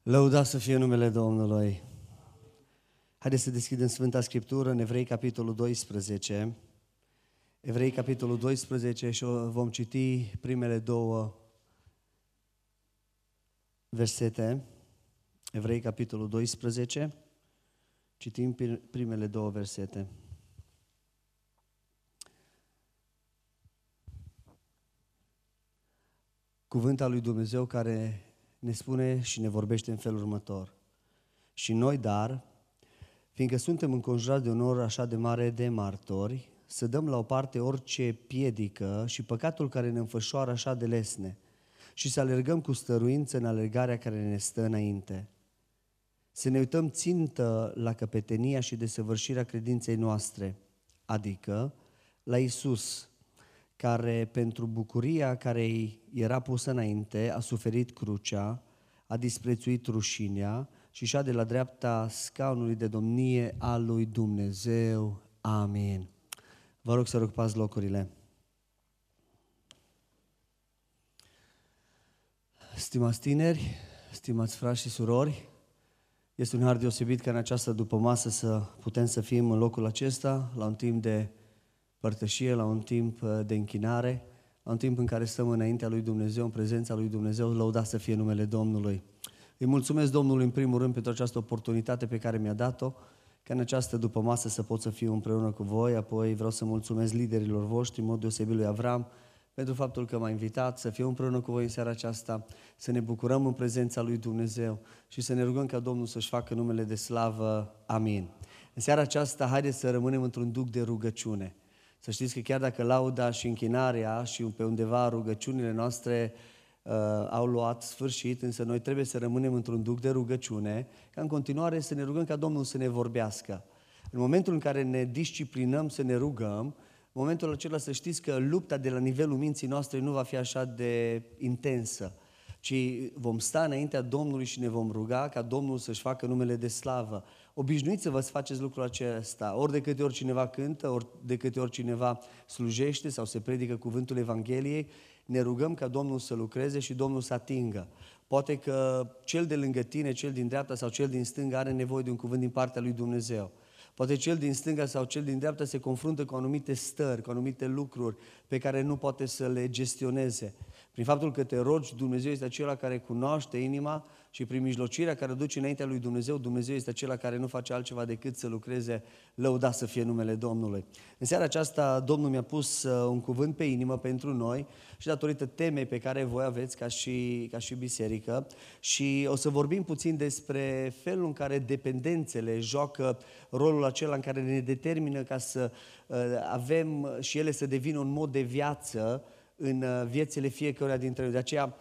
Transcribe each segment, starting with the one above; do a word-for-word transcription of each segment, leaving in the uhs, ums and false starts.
Lăudați să fie numele Domnului. Haideți să deschidem Sfânta Scriptură în Evrei, capitolul doisprezece. Evrei, capitolul doisprezece și vom citi primele două versete. Evrei, capitolul doisprezece. Citim primele două versete. Cuvântul lui Dumnezeu care ne spune și ne vorbește în felul următor. Și noi, dar, fiindcă suntem înconjurați de un nor așa de mare de martori, să dăm la o parte orice piedică și păcatul care ne înfășoară așa de lesne și să alergăm cu stăruință în alergarea care ne stă înainte. Să ne uităm țintă la căpetenia și desăvârșirea credinței noastre, adică la Iisus, care pentru bucuria care îi era pusă înainte a suferit crucea, a disprețuit rușinea și șade la dreapta scaunului de domnie al lui Dumnezeu. Amin. Vă rog să ocupați locurile. Stimați tineri, stimați frați și surori, este un har deosebit ca în această dupămasă să putem să fim în locul acesta, la un timp de părtășie, la un timp de închinare, la un timp în care stăm înaintea lui Dumnezeu, în prezența lui Dumnezeu, lăudați să fie numele Domnului. Îi mulțumesc Domnului în primul rând pentru această oportunitate pe care mi-a dat-o, ca în această dupămasă să pot să fiu împreună cu voi, apoi vreau să mulțumesc liderilor voștri, în mod deosebit lui Avram, pentru faptul că m-a invitat să fiu împreună cu voi în seara aceasta, să ne bucurăm în prezența lui Dumnezeu și să ne rugăm ca Domnul să-și facă numele de slavă. Amin. În seara aceasta, haideți să rămânem într-un duc de rugăciune. Să știți că chiar dacă lauda și închinarea și pe undeva rugăciunile noastre uh, au luat sfârșit, însă noi trebuie să rămânem într-un duc de rugăciune, ca în continuare să ne rugăm ca Domnul să ne vorbească. În momentul în care ne disciplinăm să ne rugăm, în momentul acela să știți că lupta de la nivelul minții noastre nu va fi așa de intensă, ci vom sta înaintea Domnului și ne vom ruga ca Domnul să-și facă numele de slavă. Obișnuiți-vă să faceți lucrul acesta, ori de câte ori cineva cântă, ori de câte ori cineva slujește sau se predică cuvântul Evangheliei, ne rugăm ca Domnul să lucreze și Domnul să atingă. Poate că cel de lângă tine, cel din dreapta sau cel din stânga are nevoie de un cuvânt din partea lui Dumnezeu. Poate cel din stânga sau cel din dreapta se confruntă cu anumite stări, cu anumite lucruri pe care nu poate să le gestioneze. Prin faptul că te rogi, Dumnezeu este acela care cunoaște inima și prin mijlocirea care duce înaintea lui Dumnezeu, Dumnezeu este acela care nu face altceva decât să lucreze, lăudat să fie numele Domnului. În seara aceasta Domnul mi-a pus un cuvânt pe inimă pentru noi și datorită temei pe care voi aveți ca și, ca și biserică și o să vorbim puțin despre felul în care dependențele joacă rolul acela în care ne determină ca să uh, avem și ele să devină un mod de viață în viețile fiecăruia dintre noi. De aceea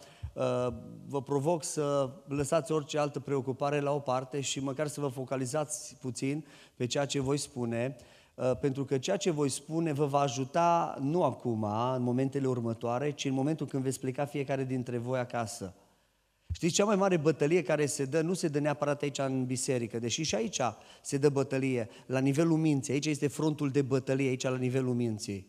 vă provoc să lăsați orice altă preocupare la o parte și măcar să vă focalizați puțin pe ceea ce voi spune, pentru că ceea ce voi spune vă va ajuta nu acum, în momentele următoare, ci în momentul când veți pleca fiecare dintre voi acasă. Știți, cea mai mare bătălie care se dă, nu se dă neapărat aici în biserică, deși și aici se dă bătălie, la nivelul minții. Aici este frontul de bătălie, aici la nivelul minții.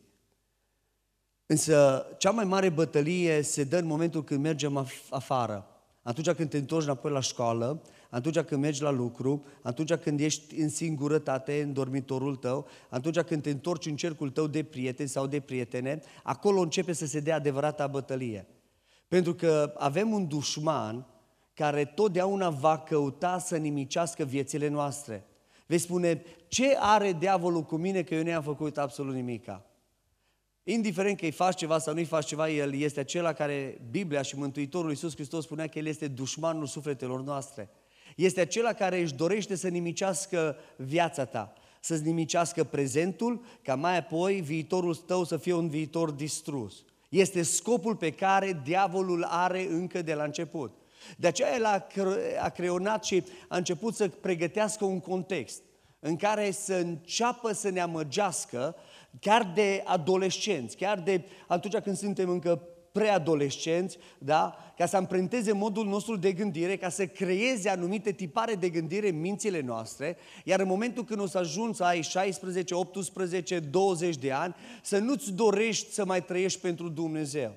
Însă cea mai mare bătălie se dă în momentul când mergem afară, atunci când te întorci înapoi la școală, atunci când mergi la lucru, atunci când ești în singurătate în dormitorul tău, atunci când te întorci în cercul tău de prieteni sau de prietene, acolo începe să se dea adevărata bătălie. Pentru că avem un dușman care totdeauna va căuta să nimicească viețile noastre. Vei spune, ce are diavolul cu mine că eu nu i-am făcut absolut nimica? Indiferent că îi faci ceva sau nu îi faci ceva, El este acela care, Biblia și Mântuitorul Iisus Hristos spunea că El este dușmanul sufletelor noastre. Este acela care își dorește să nimicească viața ta, să-ți nimicească prezentul, ca mai apoi viitorul tău să fie un viitor distrus. Este scopul pe care diavolul are încă de la început. De aceea El a, cre- a creionat și a început să pregătească un context în care să înceapă să ne amăgească chiar de adolescenți, chiar de atunci când suntem încă preadolescenți, da? Ca să amprenteze modul nostru de gândire, ca să creeze anumite tipare de gândire în mințile noastre, iar în momentul când o să ajungi să ai șaisprezece, optsprezece, douăzeci de ani, să nu-ți dorești să mai trăiești pentru Dumnezeu.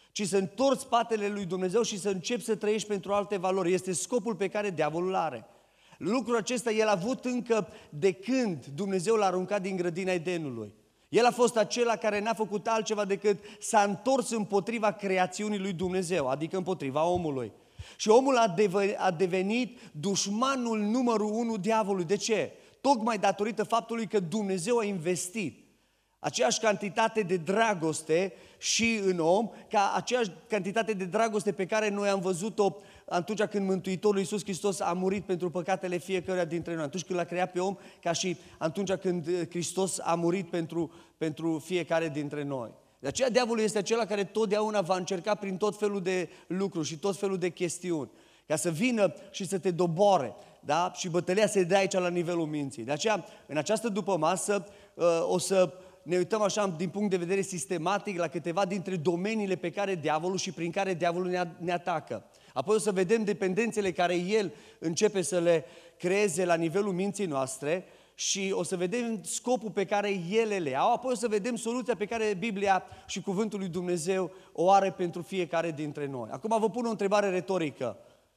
ci să întorci spatele lui Dumnezeu și să începi să trăiești pentru alte valori. Este scopul pe care diavolul are. Lucrul acesta el a avut încă de când Dumnezeu l-a aruncat din grădina Edenului. El a fost acela care n-a făcut altceva decât s-a întors împotriva creațiunii lui Dumnezeu, adică împotriva omului. Și omul a, dev- a devenit dușmanul numărul unu diavolului. De ce? Tocmai datorită faptului că Dumnezeu a investit aceeași cantitate de dragoste și în om, ca aceeași cantitate de dragoste pe care noi am văzut-o atunci când Mântuitorul Iisus Hristos a murit pentru păcatele fiecăruia dintre noi, atunci când l-a creat pe om, ca și atunci când Hristos a murit pentru, pentru fiecare dintre noi. De aceea diavolul este acela care totdeauna va încerca prin tot felul de lucruri și tot felul de chestiuni, ca să vină și să te doboare, da? Și bătălia se dă aici la nivelul minții. De aceea, în această dupămasă, o să ne uităm așa din punct de vedere sistematic la câteva dintre domeniile pe care diavolul și prin care diavolul ne, ne atacă. Apoi o să vedem dependențele care el începe să le creeze la nivelul minții noastre și o să vedem scopul pe care ele le au. Apoi o să vedem soluția pe care Biblia și Cuvântul lui Dumnezeu o are pentru fiecare dintre noi. Acum vă pun o întrebare retorică.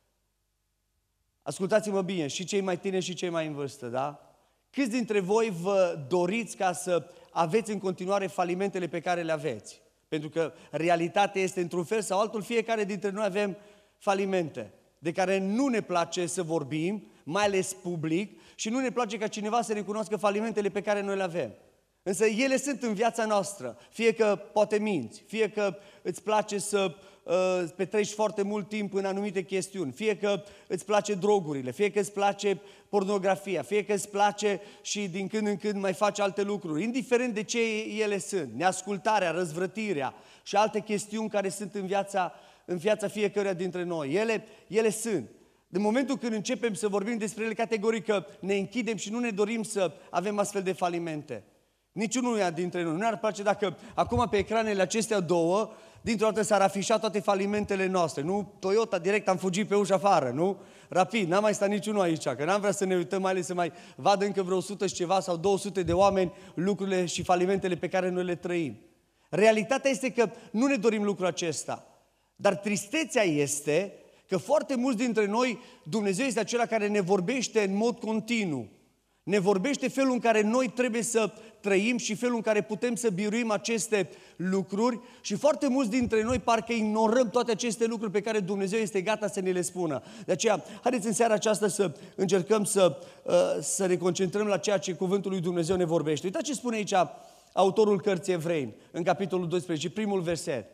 Ascultați-mă bine, și cei mai tineri și cei mai în vârstă, da? Câți dintre voi vă doriți ca să aveți în continuare falimentele pe care le aveți? Pentru că realitatea este într-un fel sau altul, fiecare dintre noi avem falimente de care nu ne place să vorbim, mai ales public, și nu ne place ca cineva să recunoască falimentele pe care noi le avem. Însă ele sunt în viața noastră, fie că poate minți, fie că îți place să uh, petreci foarte mult timp în anumite chestiuni, fie că îți place drogurile, fie că îți place pornografia, fie că îți place și din când în când mai faci alte lucruri, indiferent de ce ele sunt, neascultarea, răzvrătirea și alte chestiuni care sunt în viața, în viața fiecăruia dintre noi. Ele, ele sunt. În momentul când începem să vorbim despre ele categoric, că ne închidem și nu ne dorim să avem astfel de falimente. Niciunuia dintre noi. Nu ne-ar place dacă acum pe ecranele acestea două, dintr-o dată s-ar afișa toate falimentele noastre. Nu, Toyota, direct am fugit pe ușa afară, nu? Rapid, n-am mai stat niciunul aici, că n-am vrea să ne uităm, mai ales să mai vadă încă vreo o sută și ceva sau două sute de oameni lucrurile și falimentele pe care noi le trăim. Realitatea este că nu ne dorim lucrul acesta. Dar tristețea este că foarte mulți dintre noi, Dumnezeu este acela care ne vorbește în mod continuu. Ne vorbește felul în care noi trebuie să trăim și felul în care putem să biruim aceste lucruri și foarte mulți dintre noi parcă ignorăm toate aceste lucruri pe care Dumnezeu este gata să ne le spună. De aceea, haideți în seara aceasta să încercăm să, să ne concentrăm la ceea ce Cuvântul lui Dumnezeu ne vorbește. Uitați ce spune aici autorul cărții Evrei, în capitolul doisprezece, primul verset.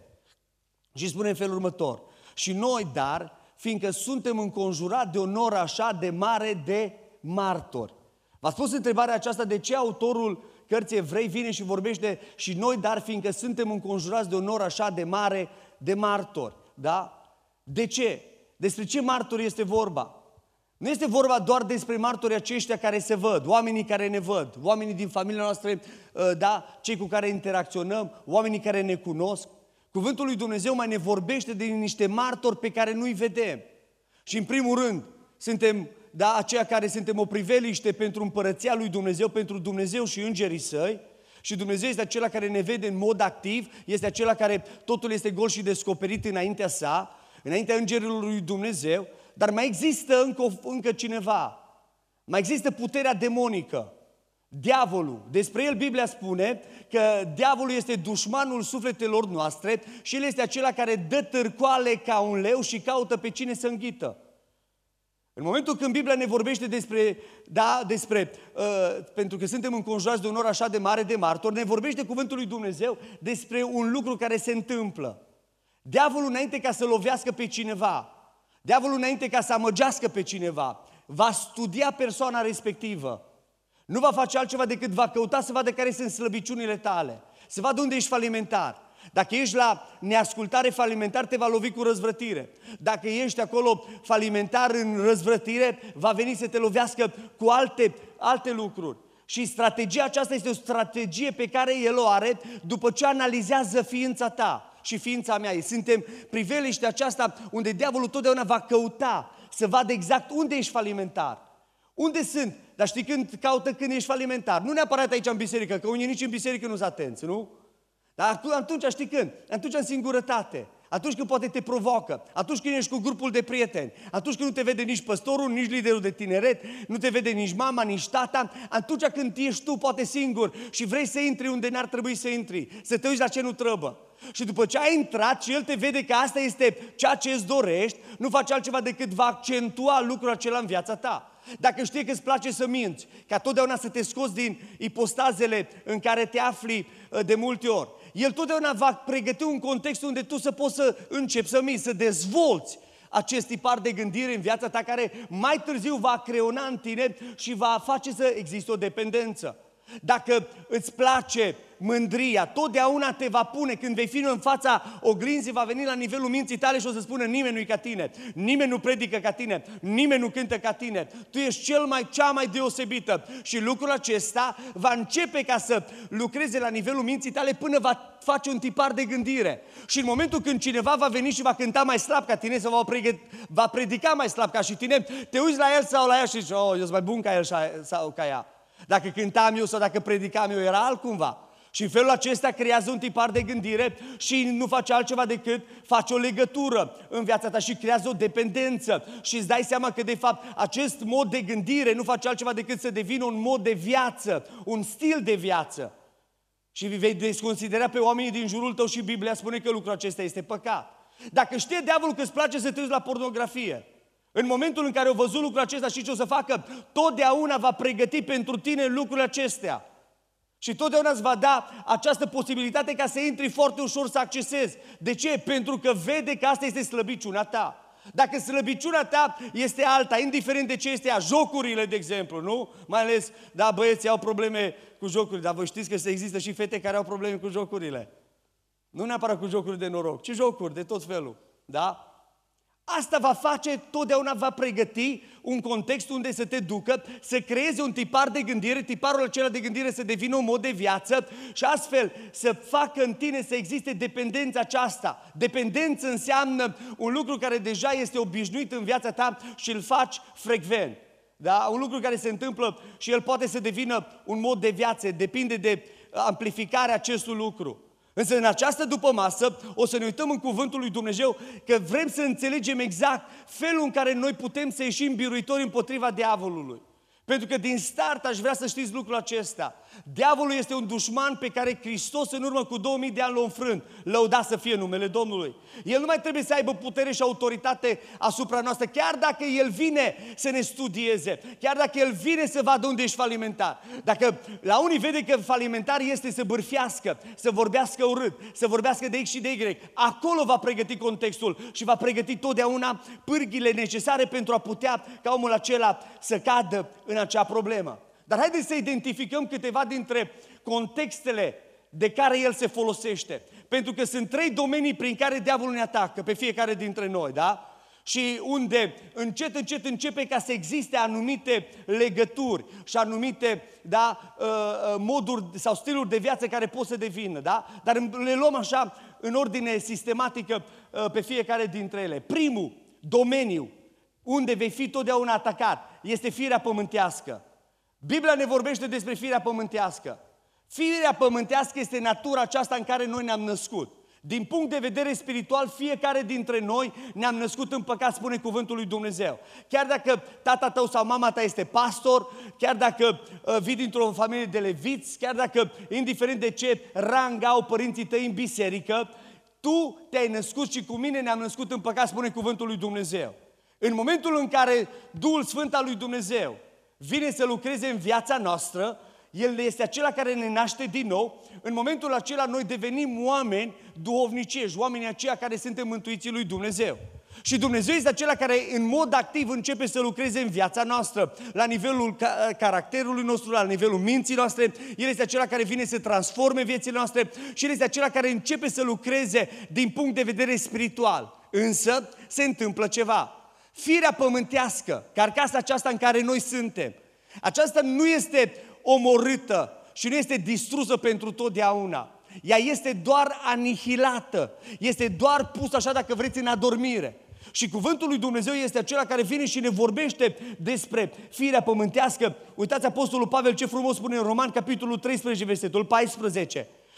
Și spune în felul următor: și noi, dar, fiindcă suntem înconjurați de o noră așa de mare de martori. V-ați pus întrebarea aceasta de ce autorul cărții Evrei vine și vorbește și noi, dar fiindcă suntem înconjurați de o noră așa de mare de martori. Da? De ce? Despre ce martori este vorba? Nu este vorba doar despre martorii aceștia care se văd, oamenii care ne văd, oamenii din familia noastră, da, cei cu care interacționăm, oamenii care ne cunosc. Cuvântul lui Dumnezeu mai ne vorbește de niște martori pe care nu-i vedem. Și în primul rând, suntem, da, aceia care suntem o priveliște pentru împărăția lui Dumnezeu, pentru Dumnezeu și îngerii săi. Și Dumnezeu este acela care ne vede în mod activ, este acela care totul este gol și descoperit înaintea sa, înaintea îngerilor lui Dumnezeu. Dar mai există încă, încă cineva. Mai există puterea demonică. Diavolul. Despre el Biblia spune că diavolul este dușmanul sufletelor noastre și el este acela care dă târcoale ca un leu și caută pe cine să înghită. În momentul când Biblia ne vorbește despre, da, despre, uh, pentru că suntem înconjurați de un nor așa de mare de martori, ne vorbește cuvântul lui Dumnezeu despre un lucru care se întâmplă. Diavolul, înainte ca să lovească pe cineva, diavolul, înainte ca să amăgească pe cineva, va studia persoana respectivă. Nu va face altceva decât va căuta să vadă care sunt slăbiciunile tale, să vadă unde ești falimentar. Dacă ești la neascultare falimentar, te va lovi cu răzvrătire. Dacă ești acolo falimentar în răzvrătire, va veni să te lovească cu alte, alte lucruri. Și strategia aceasta este o strategie pe care el o are după ce analizează ființa ta și ființa mea. Suntem priveliștea aceasta unde diavolul totdeauna va căuta să vadă exact unde ești falimentar. Unde sunt? Dar știi când caută când ești falimentar? Nu neapărat aici în biserică, că unii nici în biserică nu sunt atenți, nu? Dar atunci știi când? Atunci în singurătate. atunci când poate te provoacă, atunci când ești cu grupul de prieteni, atunci când nu te vede nici păstorul, nici liderul de tineret, nu te vede nici mama, nici tata, atunci când ești tu poate singur și vrei să intri unde n-ar trebui să intri, să te uiți la ce nu trebuie. Și după ce ai intrat și el te vede că asta este ceea ce îți dorești, nu faci altceva decât va accentua lucrul acela în viața ta. Dacă știe că îți place să minți, ca totdeauna să te scoți din ipostazele în care te afli de multe ori, el totdeauna va pregăti un context unde tu să poți să începi să minți, să dezvolți acest tipar de gândire în viața ta care mai târziu va creona în tine și va face să existe o dependență. Dacă îți place mândria, totdeauna te va pune, când vei fi în fața oglinzii, va veni la nivelul minții tale și o să spună nimeni nu-i ca tine, nimeni nu predică ca tine, nimeni nu cântă ca tine, tu ești cel mai, cea mai deosebită și lucrul acesta va începe ca să lucreze la nivelul minții tale până va face un tipar de gândire. Și în momentul când cineva va veni și va cânta mai slab ca tine sau va, pregăt, va predica mai slab ca și tine, te uiți la el sau la ea și zici, oh, eu sunt mai bun ca el sau ca ea. Dacă cântam eu sau dacă predicam eu, era altcumva. Și în felul acesta creează un tipar de gândire și nu face altceva decât face o legătură în viața ta și creează o dependență. Și îți dai seama că de fapt acest mod de gândire nu face altceva decât să devină un mod de viață, un stil de viață. Și vei desconsidera pe oamenii din jurul tău și Biblia spune că lucrul acesta este păcat. Dacă știe diavolul că îți place să te uiți la pornografie, în momentul în care au văzut lucrul acesta și ce o să facă, totdeauna va pregăti pentru tine lucrurile acestea. Și totdeauna îți va da această posibilitate ca să intri foarte ușor să accesezi. De ce? Pentru că vede că asta este slăbiciunea ta. Dacă slăbiciunea ta este alta, indiferent de ce este ea, jocurile, de exemplu, nu? Mai ales, da, băieții au probleme cu jocurile, dar vă știți că se există și fete care au probleme cu jocurile. Nu neapărat cu jocuri de noroc, ci jocuri de tot felul, da? Asta va face, totdeauna va pregăti un context unde să te ducă, să creeze un tipar de gândire, tiparul acela de gândire să devină un mod de viață și astfel să facă în tine să existe dependența aceasta. Dependență înseamnă un lucru care deja este obișnuit în viața ta și îl faci frecvent. Da? Un lucru care se întâmplă și el poate să devină un mod de viață, depinde de amplificarea acestui lucru. Însă în această dupămasă o să ne uităm în Cuvântul lui Dumnezeu că vrem să înțelegem exact felul în care noi putem să ieșim biruitori împotriva diavolului. Pentru că din start aș vrea să știți lucrul acesta. Diavolul este un dușman pe care Hristos în urmă cu două mii de ani l-a înfrânt. Lăudat să fie numele Domnului. El nu mai trebuie să aibă putere și autoritate asupra noastră, chiar dacă El vine să ne studieze, chiar dacă El vine să vadă unde ești falimentar. Dacă la unii vede că falimentar este să bârfească, să vorbească urât, să vorbească de X și de Y, acolo va pregăti contextul și va pregăti totdeauna pârghile necesare pentru a putea ca omul acela să cadă în acea problemă. Dar haideți să identificăm câteva dintre contextele de care el se folosește. Pentru că sunt trei domenii prin care diavolul ne atacă pe fiecare dintre noi, da? Și unde încet, încet începe ca să existe anumite legături și anumite, da, moduri sau stiluri de viață care pot să devină, da? Dar le luăm așa în ordine sistematică pe fiecare dintre ele. Primul domeniu unde vei fi totdeauna atacat este firea pământească. Biblia ne vorbește despre firea pământească. Firea pământească este natura aceasta în care noi ne-am născut. Din punct de vedere spiritual, fiecare dintre noi ne-am născut în păcat, spune cuvântul lui Dumnezeu. Chiar dacă tata tău sau mama ta este pastor, chiar dacă uh, vii dintr-o familie de leviți, chiar dacă, indiferent de ce rang au părinții tăi în biserică, tu te-ai născut și cu mine ne-am născut în păcat, spune cuvântul lui Dumnezeu. În momentul în care Duhul Sfânt al lui Dumnezeu vine să lucreze în viața noastră, El este acela care ne naște din nou, în momentul acela noi devenim oameni duhovnicești, oamenii aceia care suntem mântuiții lui Dumnezeu. Și Dumnezeu este acela care în mod activ începe să lucreze în viața noastră, la nivelul caracterului nostru, la nivelul minții noastre. El este acela care vine să transforme viețile noastre și El este acela care începe să lucreze din punct de vedere spiritual. Însă se întâmplă ceva. Firea pământească, carcasa aceasta în care noi suntem, aceasta nu este omorâtă și nu este distrusă pentru totdeauna. Ea este doar anihilată, este doar pusă așa, dacă vreți, în adormire. Și cuvântul lui Dumnezeu este acela care vine și ne vorbește despre firea pământească. Uitați Apostolul Pavel ce frumos spune în Roman, capitolul treisprezece, versetul paisprezece.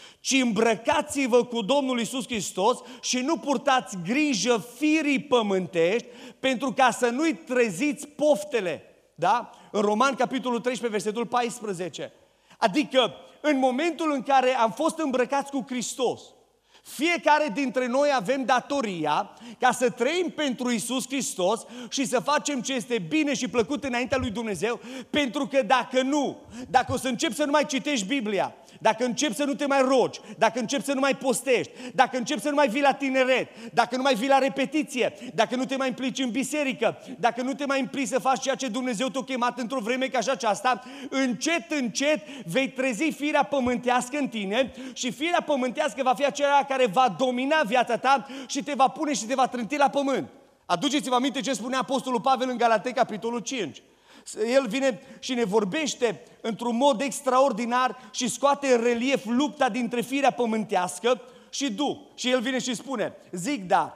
ci îmbrăcați-vă cu Domnul Iisus Hristos și nu purtați grijă firii pământești pentru ca să nu-i treziți poftele. Da? În Roman, capitolul treisprezece, versetul paisprezece. Adică, în momentul în care am fost îmbrăcați cu Hristos, fiecare dintre noi avem datoria ca să trăim pentru Iisus Hristos și să facem ce este bine și plăcut înaintea lui Dumnezeu, pentru că dacă nu, dacă o să începi să nu mai citești Biblia, dacă începi să nu te mai rogi, dacă începi să nu mai postești, dacă începi să nu mai vii la tineret, dacă nu mai vii la repetiție, dacă nu te mai implici în biserică, dacă nu te mai implici să faci ceea ce Dumnezeu te-a chemat într-o vreme ca și aceasta, încet, încet vei trezi firea pământească în tine și firea pământească va fi aceea care va domina viața ta și te va pune și te va trânti la pământ. Aduceți-vă aminte ce spunea Apostolul Pavel în Galatei, capitolul cinci. El vine și ne vorbește într-un mod extraordinar și scoate în relief lupta dintre firea pământească și Duh. Și el vine și spune, zic da,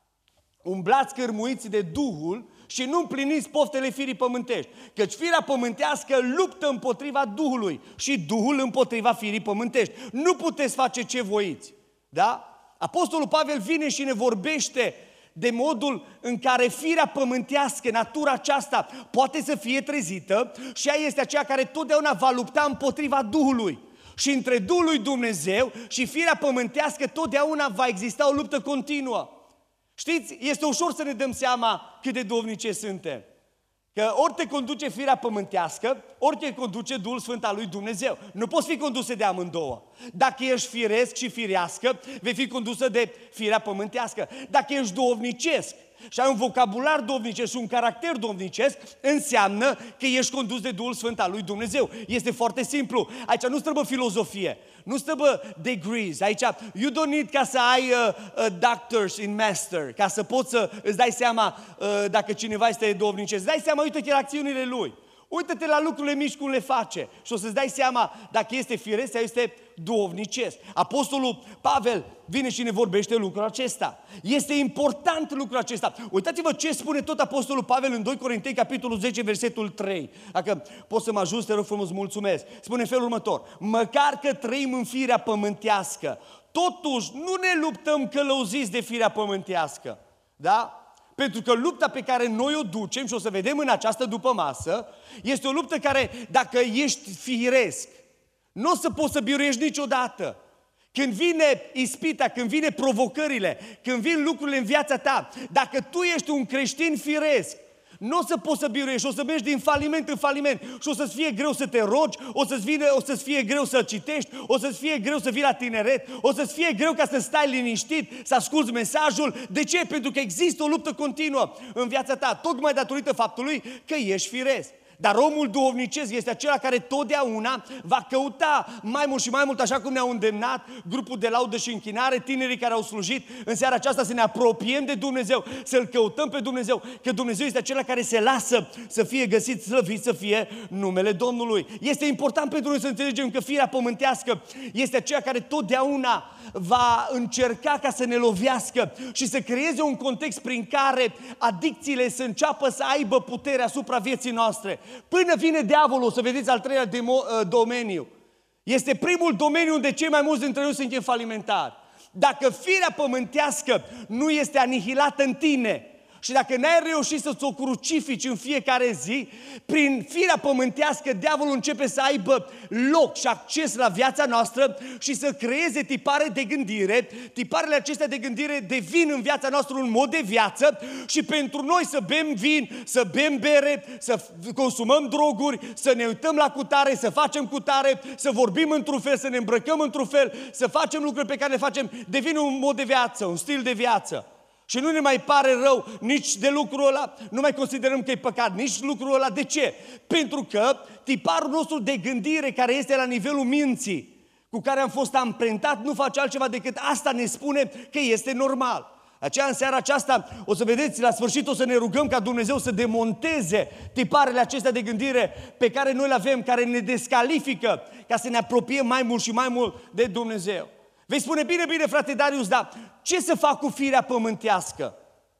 umblați cărmuiți de Duhul și nu împliniți poftele firii pământești, căci firea pământească luptă împotriva Duhului și Duhul împotriva firii pământești. Nu puteți face ce voiți. Da? Apostolul Pavel vine și ne vorbește de modul în care firea pământească, natura aceasta, poate să fie trezită și ea este aceea care totdeauna va lupta împotriva Duhului. Și între Duhul lui Dumnezeu și firea pământească totdeauna va exista o luptă continuă. Știți, este ușor să ne dăm seama cât de duhovnice suntem. Că ori te conduce firea pământească, ori te conduce Duhul Sfânt al lui Dumnezeu. Nu poți fi conduse de amândouă. Dacă ești firesc și firească, vei fi condusă de firea pământească. Dacă ești duhovnicesc și ai un vocabular duhovnicesc și un caracter duhovnicesc, înseamnă că ești condus de Duhul Sfânt al lui Dumnezeu. Este foarte simplu. Aici nu străbă filozofie, nu străbă degrees. Aici, you don't need ca să ai uh, uh, doctors in master, ca să poți să îți dai seama uh, dacă cineva este duhovnicesc. Îți dai seama, uite-te la acțiunile lui. Uită-te la lucrurile mici cum le face și o să-ți dai seama dacă este firesc sau este duhovnicesc. Apostolul Pavel vine și ne vorbește lucrul acesta. Este important lucrul acesta. Uitați-vă ce spune tot Apostolul Pavel în doi Corinteni, capitolul zece, versetul trei. Dacă poți să mă ajuți, te rog frumos, mulțumesc. Spune în felul următor. Măcar că trăim în firea pământească, totuși nu ne luptăm călăuziți de firea pământească. Da? Pentru că lupta pe care noi o ducem, și o să vedem în această dupămasă, este o luptă care, dacă ești firesc, nu o să poți să biruiești niciodată. Când vine ispita, când vine provocările, când vin lucrurile în viața ta, dacă tu ești un creștin firesc, nu o să poți să biruiești, o să mergi din faliment în faliment și o să-ți fie greu să te rogi, o să-ți, vine, o să-ți fie greu să citești, o să-ți fie greu să vii la tineret, o să-ți fie greu ca să stai liniștit, să asculți mesajul. De ce? Pentru că există o luptă continuă în viața ta, tocmai datorită faptului că ești firesc. Dar omul duhovnicesc este acela care totdeauna va căuta mai mult și mai mult, așa cum ne-au îndemnat grupul de laudă și închinare, tinerii care au slujit în seara aceasta, să ne apropiem de Dumnezeu, să-L căutăm pe Dumnezeu, că Dumnezeu este acela care se lasă să fie găsit, slăvit să fie numele Domnului. Este important pentru noi să înțelegem că firea pământească este aceea care totdeauna va încerca ca să ne lovească și să creeze un context prin care adicțiile să înceapă să aibă putere asupra vieții noastre. Până vine diavolul, o să vedeți al treilea demo, domeniu. Este primul domeniu unde cei mai mulți dintre noi suntem falimentari. Dacă firea pământească nu este anihilată în tine și dacă n-ai reușit să-ți o crucifici în fiecare zi, prin firea pământească, diavolul începe să aibă loc și acces la viața noastră și să creeze tipare de gândire. Tiparele acestea de gândire devin în viața noastră un mod de viață și pentru noi să bem vin, să bem bere, să consumăm droguri, să ne uităm la cutare, să facem cutare, să vorbim într-un fel, să ne îmbrăcăm într-un fel, să facem lucruri pe care le facem, devine un mod de viață, un stil de viață. Și nu ne mai pare rău nici de lucrul ăla, nu mai considerăm că e păcat nici lucrul ăla. De ce? Pentru că tiparul nostru de gândire, care este la nivelul minții, cu care am fost amprentat, nu face altceva decât asta ne spune că este normal. Aceea, în seara aceasta, o să vedeți, la sfârșit o să ne rugăm ca Dumnezeu să demonteze tiparele acestea de gândire pe care noi le avem, care ne descalifică ca să ne apropiem mai mult și mai mult de Dumnezeu. Vei spune, bine, bine, frate Darius, dar ce să fac cu firea pământească?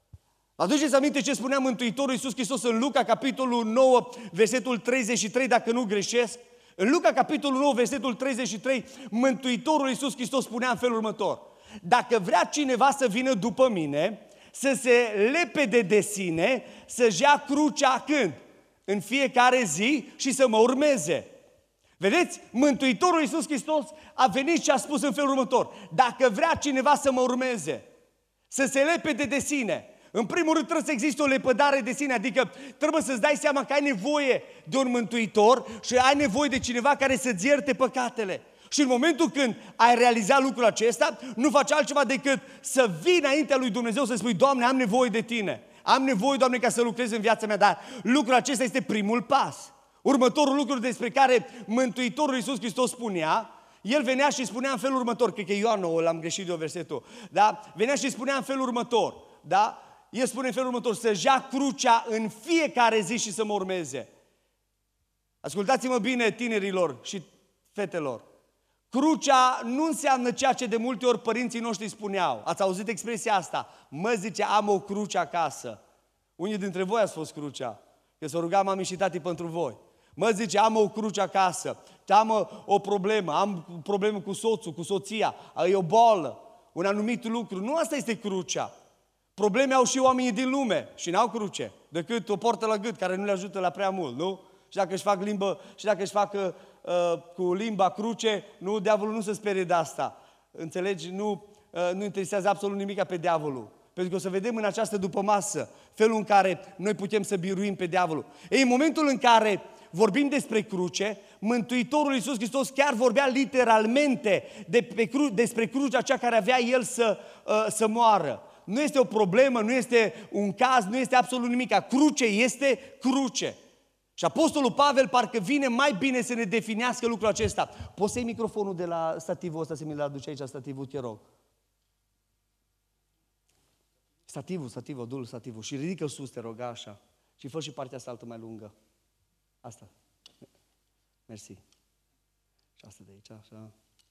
Aduceți aminte ce spunea Mântuitorul Iisus Hristos în Luca, capitolul nouă, versetul treizeci și trei, dacă nu greșesc, În Luca, capitolul nouă, versetul treizeci și trei, Mântuitorul Iisus Hristos spunea în felul următor: dacă vrea cineva să vină după mine, să se lepede de sine, să-și ia crucea când? În fiecare zi și să mă urmeze. Vedeți? Mântuitorul Iisus Hristos a venit și a spus în felul următor: dacă vrea cineva să mă urmeze, să se lepede de sine. În primul rând trebuie să existe o lepădare de sine, adică trebuie să-ți dai seama că ai nevoie de un mântuitor și ai nevoie de cineva care să-ți ierte păcatele. Și în momentul când ai realizat lucrul acesta, nu faci altceva decât să vii înaintea lui Dumnezeu să spui: Doamne, am nevoie de Tine. Am nevoie, Doamne, ca să lucrezi în viața mea, dar lucrul acesta este primul pas. Următorul lucru despre care Mântuitorul Iisus Hristos spunea, El venea și spunea în felul următor, cred că Ioan nouă, l-am greșit de o versetul, da? Venea și spunea în felul următor, da? El spune în felul următor: să-și ia crucea în fiecare zi și să mă urmeze. Ascultați-mă bine, tinerilor și fetelor. Crucea nu înseamnă ceea ce de multe ori părinții noștri spuneau. Ați auzit expresia asta? Mă, zice, am o cruce acasă. Unii dintre voi ați fost crucea, că s-o ruga mami și tati pentru voi. Mă, zice, am o cruce acasă, am o problemă, am problemă cu soțul, cu soția, e o boală, un anumit lucru. Nu asta este crucea. Probleme au și oamenii din lume și n-au cruce, decât o portă la gât care nu le ajută la prea mult, nu? Și dacă își fac limbă, și dacă își fac uh, cu limba cruce, nu, diavolul nu se sperie de asta. Înțelegi? Nu, uh, nu interesează absolut nimic pe diavolul. Pentru că o să vedem în această dupămasă felul în care noi putem să biruim pe diavolul. Ei, în momentul în care vorbim despre cruce, Mântuitorul Iisus Hristos chiar vorbea literalmente de pe cru- despre crucea cea care avea El să, uh, să moară. Nu este o problemă, nu este un caz, nu este absolut nimic. Cruce este cruce. Și Apostolul Pavel parcă vine mai bine să ne definească lucrul acesta. Poți să iei microfonul de la stativul ăsta, să mi-l aduci aici, stativul, te rog. Stativul, stativul, du-l stativul și ridică-l sus, te rog, așa. Și fă și partea asta altă mai lungă. Asta. Mersi. Și asta de aici, așa.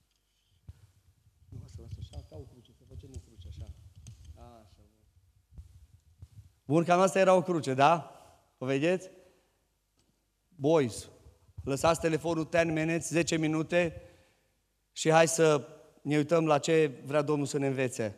Nu, asta, asta, așa, ca o cruce, să facem o cruce, așa. Așa. Bun, cam asta era o cruce, da? O vedeți? Boys, lăsați telefonul zece minutes, zece minute și hai să ne uităm la ce vrea Domnul să ne învețe.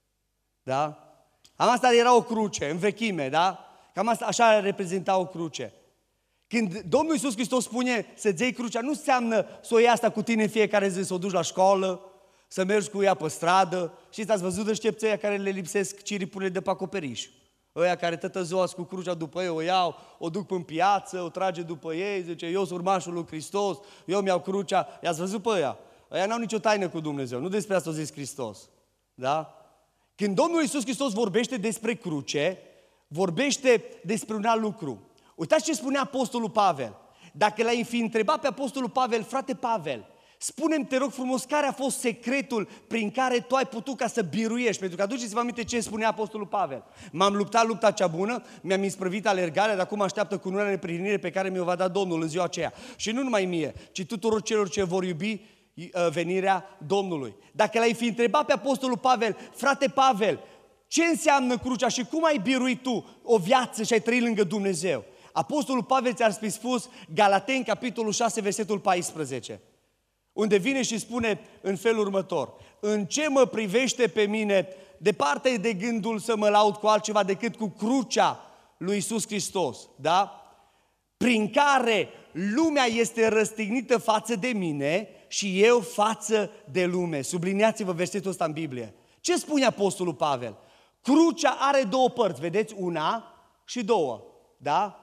Da? Cam asta era o cruce, în vechime, da? Cam asta, așa reprezenta o cruce. Când Domnul Iisus Hristos spune să-ți iei crucea, nu înseamnă să o iei asta cu tine în fiecare zi, să o duci la școală, să mergi cu ea pe stradă. Știți, ați văzut deștepții ăia care le lipsesc ciripurile de pe acoperiș? Ăia care tătă ziua cu crucea după ei, o iau, o duc în piață, o trage după ei, zice, eu sunt urmașul lui Hristos, eu mi-au crucea. I-ați văzut pe ăia? Ăia n-au nicio taină cu Dumnezeu, nu despre asta a zis Hristos. Da? Când Domnul Iisus Hristos vorbește despre cruce, vorbește despre un alt lucru. Uitați ce spune Apostolul Pavel. Dacă l-ai fi întrebat pe Apostolul Pavel, frate Pavel, spune-mi, te rog frumos, care a fost secretul prin care tu ai putut ca să biruiești? Pentru că aduceți-vă aminte ce spunea Apostolul Pavel. M-am luptat lupta cea bună, mi-am isprăvit alergarea, dar acum așteaptă cu cununa neprinire pe care mi-o va da Domnul în ziua aceea. Și nu numai mie, ci tuturor celor ce vor iubi venirea Domnului. Dacă l-ai fi întrebat pe Apostolul Pavel, frate Pavel, ce înseamnă crucea și cum ai biruit tu o viață și ai trăit lângă Dumnezeu? Apostolul Pavel ți-ar fi spus, Galateni, capitolul șase, versetul paisprezece. Unde vine și spune în felul următor: în ce mă privește pe mine, departe e de gândul să mă laud cu altceva decât cu crucea lui Iisus Hristos, da? Prin care lumea este răstignită față de mine și eu față de lume. Subliniați-vă versetul ăsta în Biblie. Ce spune Apostolul Pavel? Crucea are două părți, vedeți? Una și două, da?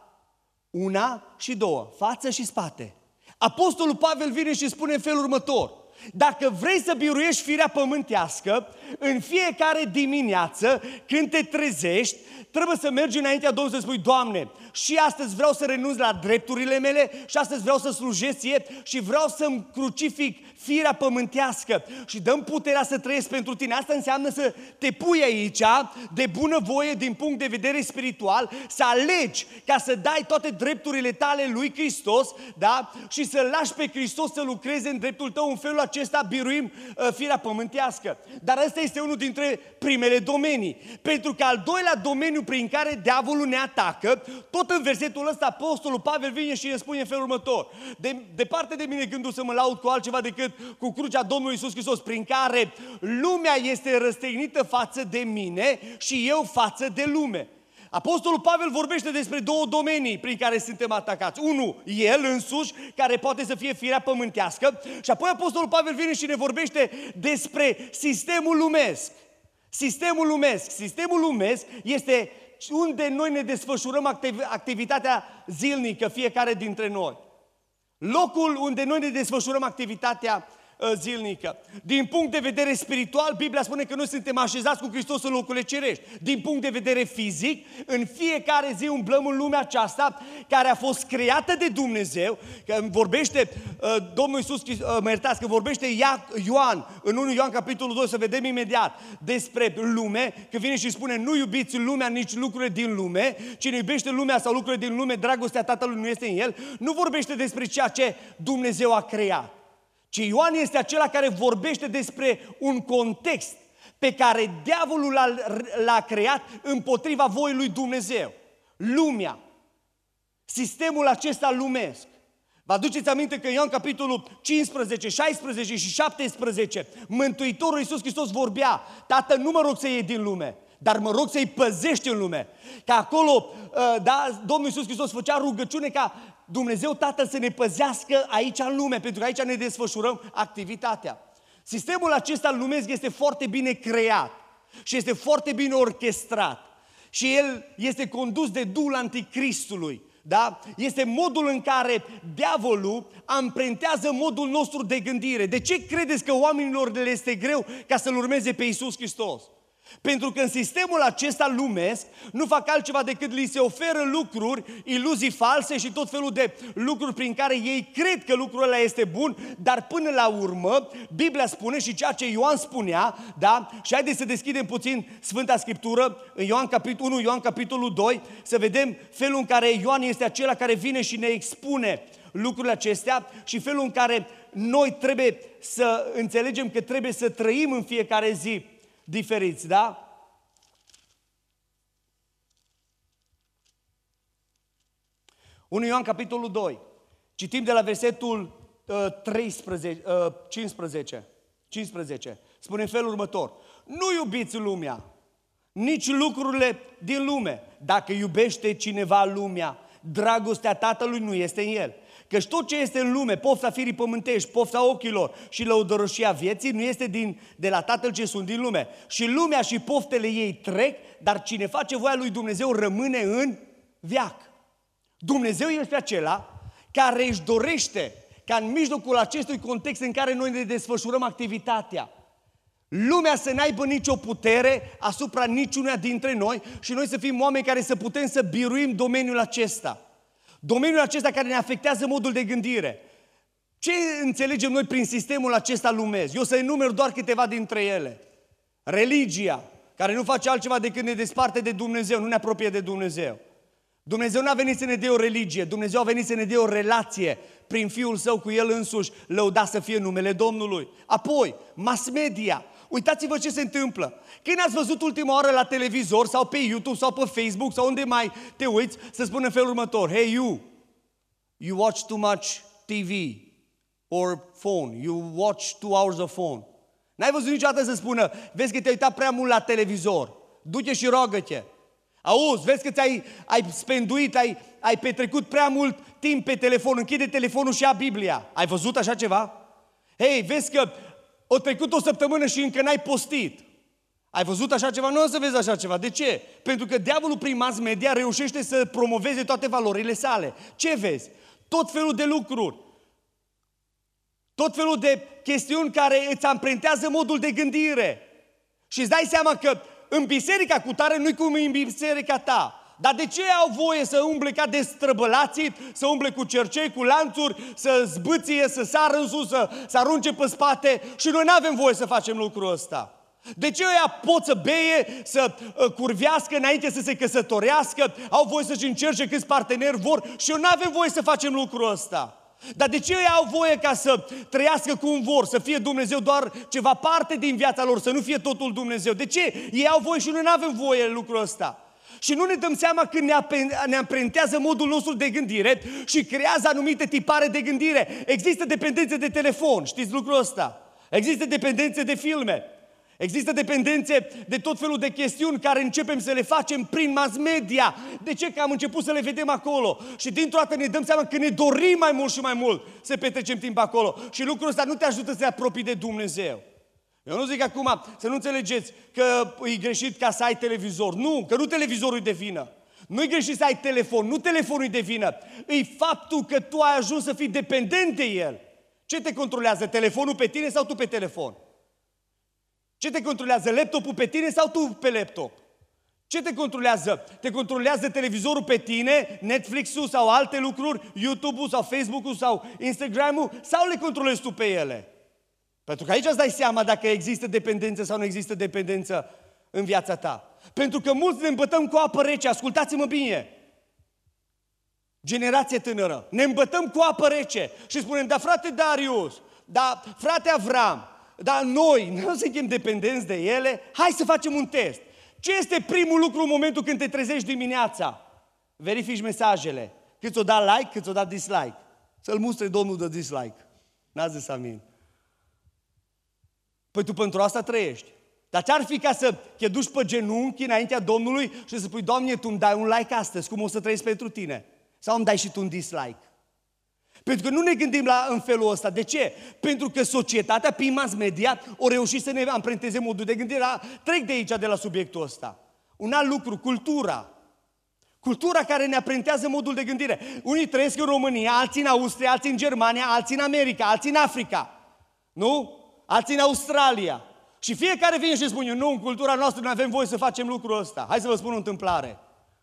Una și două, față și spate. Apostolul Pavel vine și spune în felul următor: dacă vrei să biruiești firea pământească, în fiecare dimineață, când te trezești, trebuie să mergi înaintea Domnului să spui: Doamne, și astăzi vreau să renunț la drepturile mele și astăzi vreau să slujesc Ție și vreau să-mi crucific firea pământească și dăm puterea să trăiesc pentru tine. Asta înseamnă să te pui aici de bunăvoie din punct de vedere spiritual, să alegi ca să dai toate drepturile tale lui Hristos, da? Și să lași pe Hristos să lucreze în dreptul tău. În felul acesta biruim uh, firea pământească. Dar ăsta este unul dintre primele domenii. Pentru că al doilea domeniu prin care diavolul ne atacă, tot în versetul ăsta apostolul Pavel vine și îmi spune în felul următor: de, departe de mine gândul să mă laud cu altceva decât cu crucea Domnului Iisus Hristos, prin care lumea este răstignită față de mine și eu față de lume. Apostolul Pavel vorbește despre două domenii prin care suntem atacați. Unu, el însuși, care poate să fie firea pământească, și apoi Apostolul Pavel vine și ne vorbește despre sistemul lumesc. Sistemul lumesc. Sistemul lumesc este unde noi ne desfășurăm activ- activitatea zilnică, fiecare dintre noi. Locul unde noi ne desfășurăm activitatea zilnică. Din punct de vedere spiritual, Biblia spune că noi suntem așezați cu Hristos în locurile cerești. Din punct de vedere fizic, în fiecare zi umblăm în lumea aceasta care a fost creată de Dumnezeu. Că vorbește Domnul Iisus, mă iertați, că vorbește Ioan, în unu Ioan capitolul doi, să vedem imediat despre lume, că vine și spune: nu iubiți lumea, nici lucrurile din lume. Cine iubește lumea sau lucrurile din lume, dragostea Tatălui nu este în el. Nu vorbește despre ceea ce Dumnezeu a creat, ci Ioan este acela care vorbește despre un context pe care diavolul l-a, l-a creat împotriva voii lui Dumnezeu. Lumea. Sistemul acesta lumesc. Vă aduceți aminte că în Ioan capitolul cincisprezece, șaisprezece și șaptesprezece, Mântuitorul Iisus Hristos vorbea: Tată, nu mă rog să iei din lume, dar mă rog să-i păzești în lume. Că acolo, da, Domnul Iisus Hristos făcea rugăciune ca Dumnezeu Tatăl să ne păzească aici în lume, pentru că aici ne desfășurăm activitatea. Sistemul acesta lumesc este foarte bine creat și este foarte bine orchestrat și el este condus de Duhul Anticristului. Da? Este modul în care diavolul amprentează modul nostru de gândire. De ce credeți că oamenilor le este greu ca să-L urmeze pe Iisus Hristos? Pentru că în sistemul acesta lumesc nu fac altceva decât li se oferă lucruri, iluzii false și tot felul de lucruri prin care ei cred că lucrul ăla este bun, dar până la urmă Biblia spune și ceea ce Ioan spunea, da? Și haideți să deschidem puțin Sfânta Scriptură în Ioan capitolul unu, Ioan capitolul doi, să vedem felul în care Ioan este acela care vine și ne expune lucrurile acestea și felul în care noi trebuie să înțelegem că trebuie să trăim în fiecare zi diferiți, da? unu Ioan capitolul doi. Citim de la versetul uh, treisprezece, uh, cincisprezece. cincisprezece. Spune în felul următor: nu iubiți lumea, nici lucrurile din lume. Dacă iubește cineva lumea, dragostea Tatălui nu este în el. Căci tot ce este în lume, pofta firii pământești, pofta ochilor și lăudărășia vieții, nu este din, de la Tatăl ce sunt din lume. Și lumea și poftele ei trec, dar cine face voia lui Dumnezeu rămâne în veac. Dumnezeu este acela care își dorește ca în mijlocul acestui context în care noi ne desfășurăm activitatea, lumea să n-aibă nicio putere asupra niciunuia dintre noi și noi să fim oameni care să putem să biruim domeniul acesta. Domeniul acesta care ne afectează modul de gândire. Ce înțelegem noi prin sistemul acesta lumesc? Eu să enumer doar câteva dintre ele. Religia, care nu face altceva decât ne desparte de Dumnezeu, nu ne apropie de Dumnezeu. Dumnezeu n-a venit să ne dea o religie, Dumnezeu a venit să ne dea o relație prin Fiul Său cu El însuși, lăudat să fie numele Domnului. Apoi, mass media. Uitați-vă ce se întâmplă. Când ați văzut ultima oară la televizor sau pe YouTube sau pe Facebook sau unde mai te uiți, să spună în felul următor: hey you, you watch too much T V or phone, you watch two hours of phone. N-ai văzut niciodată să spună: vezi că te-ai uitat prea mult la televizor, du-te și rogă-te. Auzi, vezi că ți-ai ai spenduit, ai, ai petrecut prea mult timp pe telefon, închide telefonul și ia Biblia. Ai văzut așa ceva? Hei, vezi că o trecut o săptămână și încă n-ai postit. Ai văzut așa ceva? Nu o să vezi așa ceva. De ce? Pentru că diavolul prin mass media reușește să promoveze toate valorile sale. Ce vezi? Tot felul de lucruri. Tot felul de chestiuni care îți amprentează modul de gândire. Și îți dai seama că în biserica cu tare nu-i cum în biserica ta. Dar de ce au voie să umble ca destrăbălații, să umble cu cercei, cu lanțuri, să zbâție, să sară în sus, să, să arunce pe spate și noi nu avem voie să facem lucrul ăsta? De ce ăia pot să beie, să uh, curvească înainte să se căsătorească, au voie să-și încerce câți parteneri vor și eu nu avem voie să facem lucrul ăsta? Dar de ce ei au voie ca să trăiască cum vor, să fie Dumnezeu doar ceva parte din viața lor, să nu fie totul Dumnezeu? De ce ei au voie și noi nu avem voie lucrul ăsta? Și nu ne dăm seama când ne, ne amprentează modul nostru de gândire și creează anumite tipare de gândire. Există dependențe de telefon, știți lucrul ăsta? Există dependențe de filme. Există dependențe de tot felul de chestiuni care începem să le facem prin mass media. De ce? Că am început să le vedem acolo. Și dintr-o dată ne dăm seama că ne dorim mai mult și mai mult să petrecem timp acolo. Și lucrul ăsta nu te ajută să te apropii de Dumnezeu. Eu nu zic acum să nu înțelegeți că e greșit ca să ai televizor. Nu, că nu televizorul e de vină. Nu e greșit să ai telefon, nu telefonul e de vină. E faptul că tu ai ajuns să fii dependent de el. Ce te controlează? Telefonul pe tine sau tu pe telefon? Ce te controlează? Laptopul pe tine sau tu pe laptop? Ce te controlează? Te controlează televizorul pe tine, Netflix-ul sau alte lucruri, YouTube-ul sau Facebook-ul sau Instagram-ul, sau le controlezi tu pe ele? Pentru că aici îți dai seama dacă există dependență sau nu există dependență în viața ta. Pentru că mulți ne îmbătăm cu apă rece, ascultați-mă bine. Generație tânără, ne îmbătăm cu apă rece și spunem, da frate Darius, da frate Avram, dar noi nu suntem dependenți de ele, hai să facem un test. Ce este primul lucru în momentul când te trezești dimineața? Verifici mesajele. Cât ți-o dat like, cât ți-o dat dislike. Să-l mustre Domnul de dislike. N-a zis amin. Păi tu pentru asta trăiești. Dar ce-ar fi ca să te duci pe genunchi înaintea Domnului și să spui, Doamne, Tu îmi dai un like astăzi, cum o să trăiesc pentru Tine? Sau îmi dai și Tu un dislike? Pentru că nu ne gândim la, în felul ăsta. De ce? Pentru că societatea, prin mass media, o reușit să ne amprenteze modul de gândire. Trec de aici, de la subiectul ăsta. Un alt lucru, cultura. Cultura care ne aprentează modul de gândire. Unii trăiesc în România, alții în Austria, alții în Germania, alții în America, alții în Africa. Nu? Alții în Australia. Și fiecare vine și spune, nu, în cultura noastră nu avem voie să facem lucrul ăsta. Hai să vă spun o întâmplare.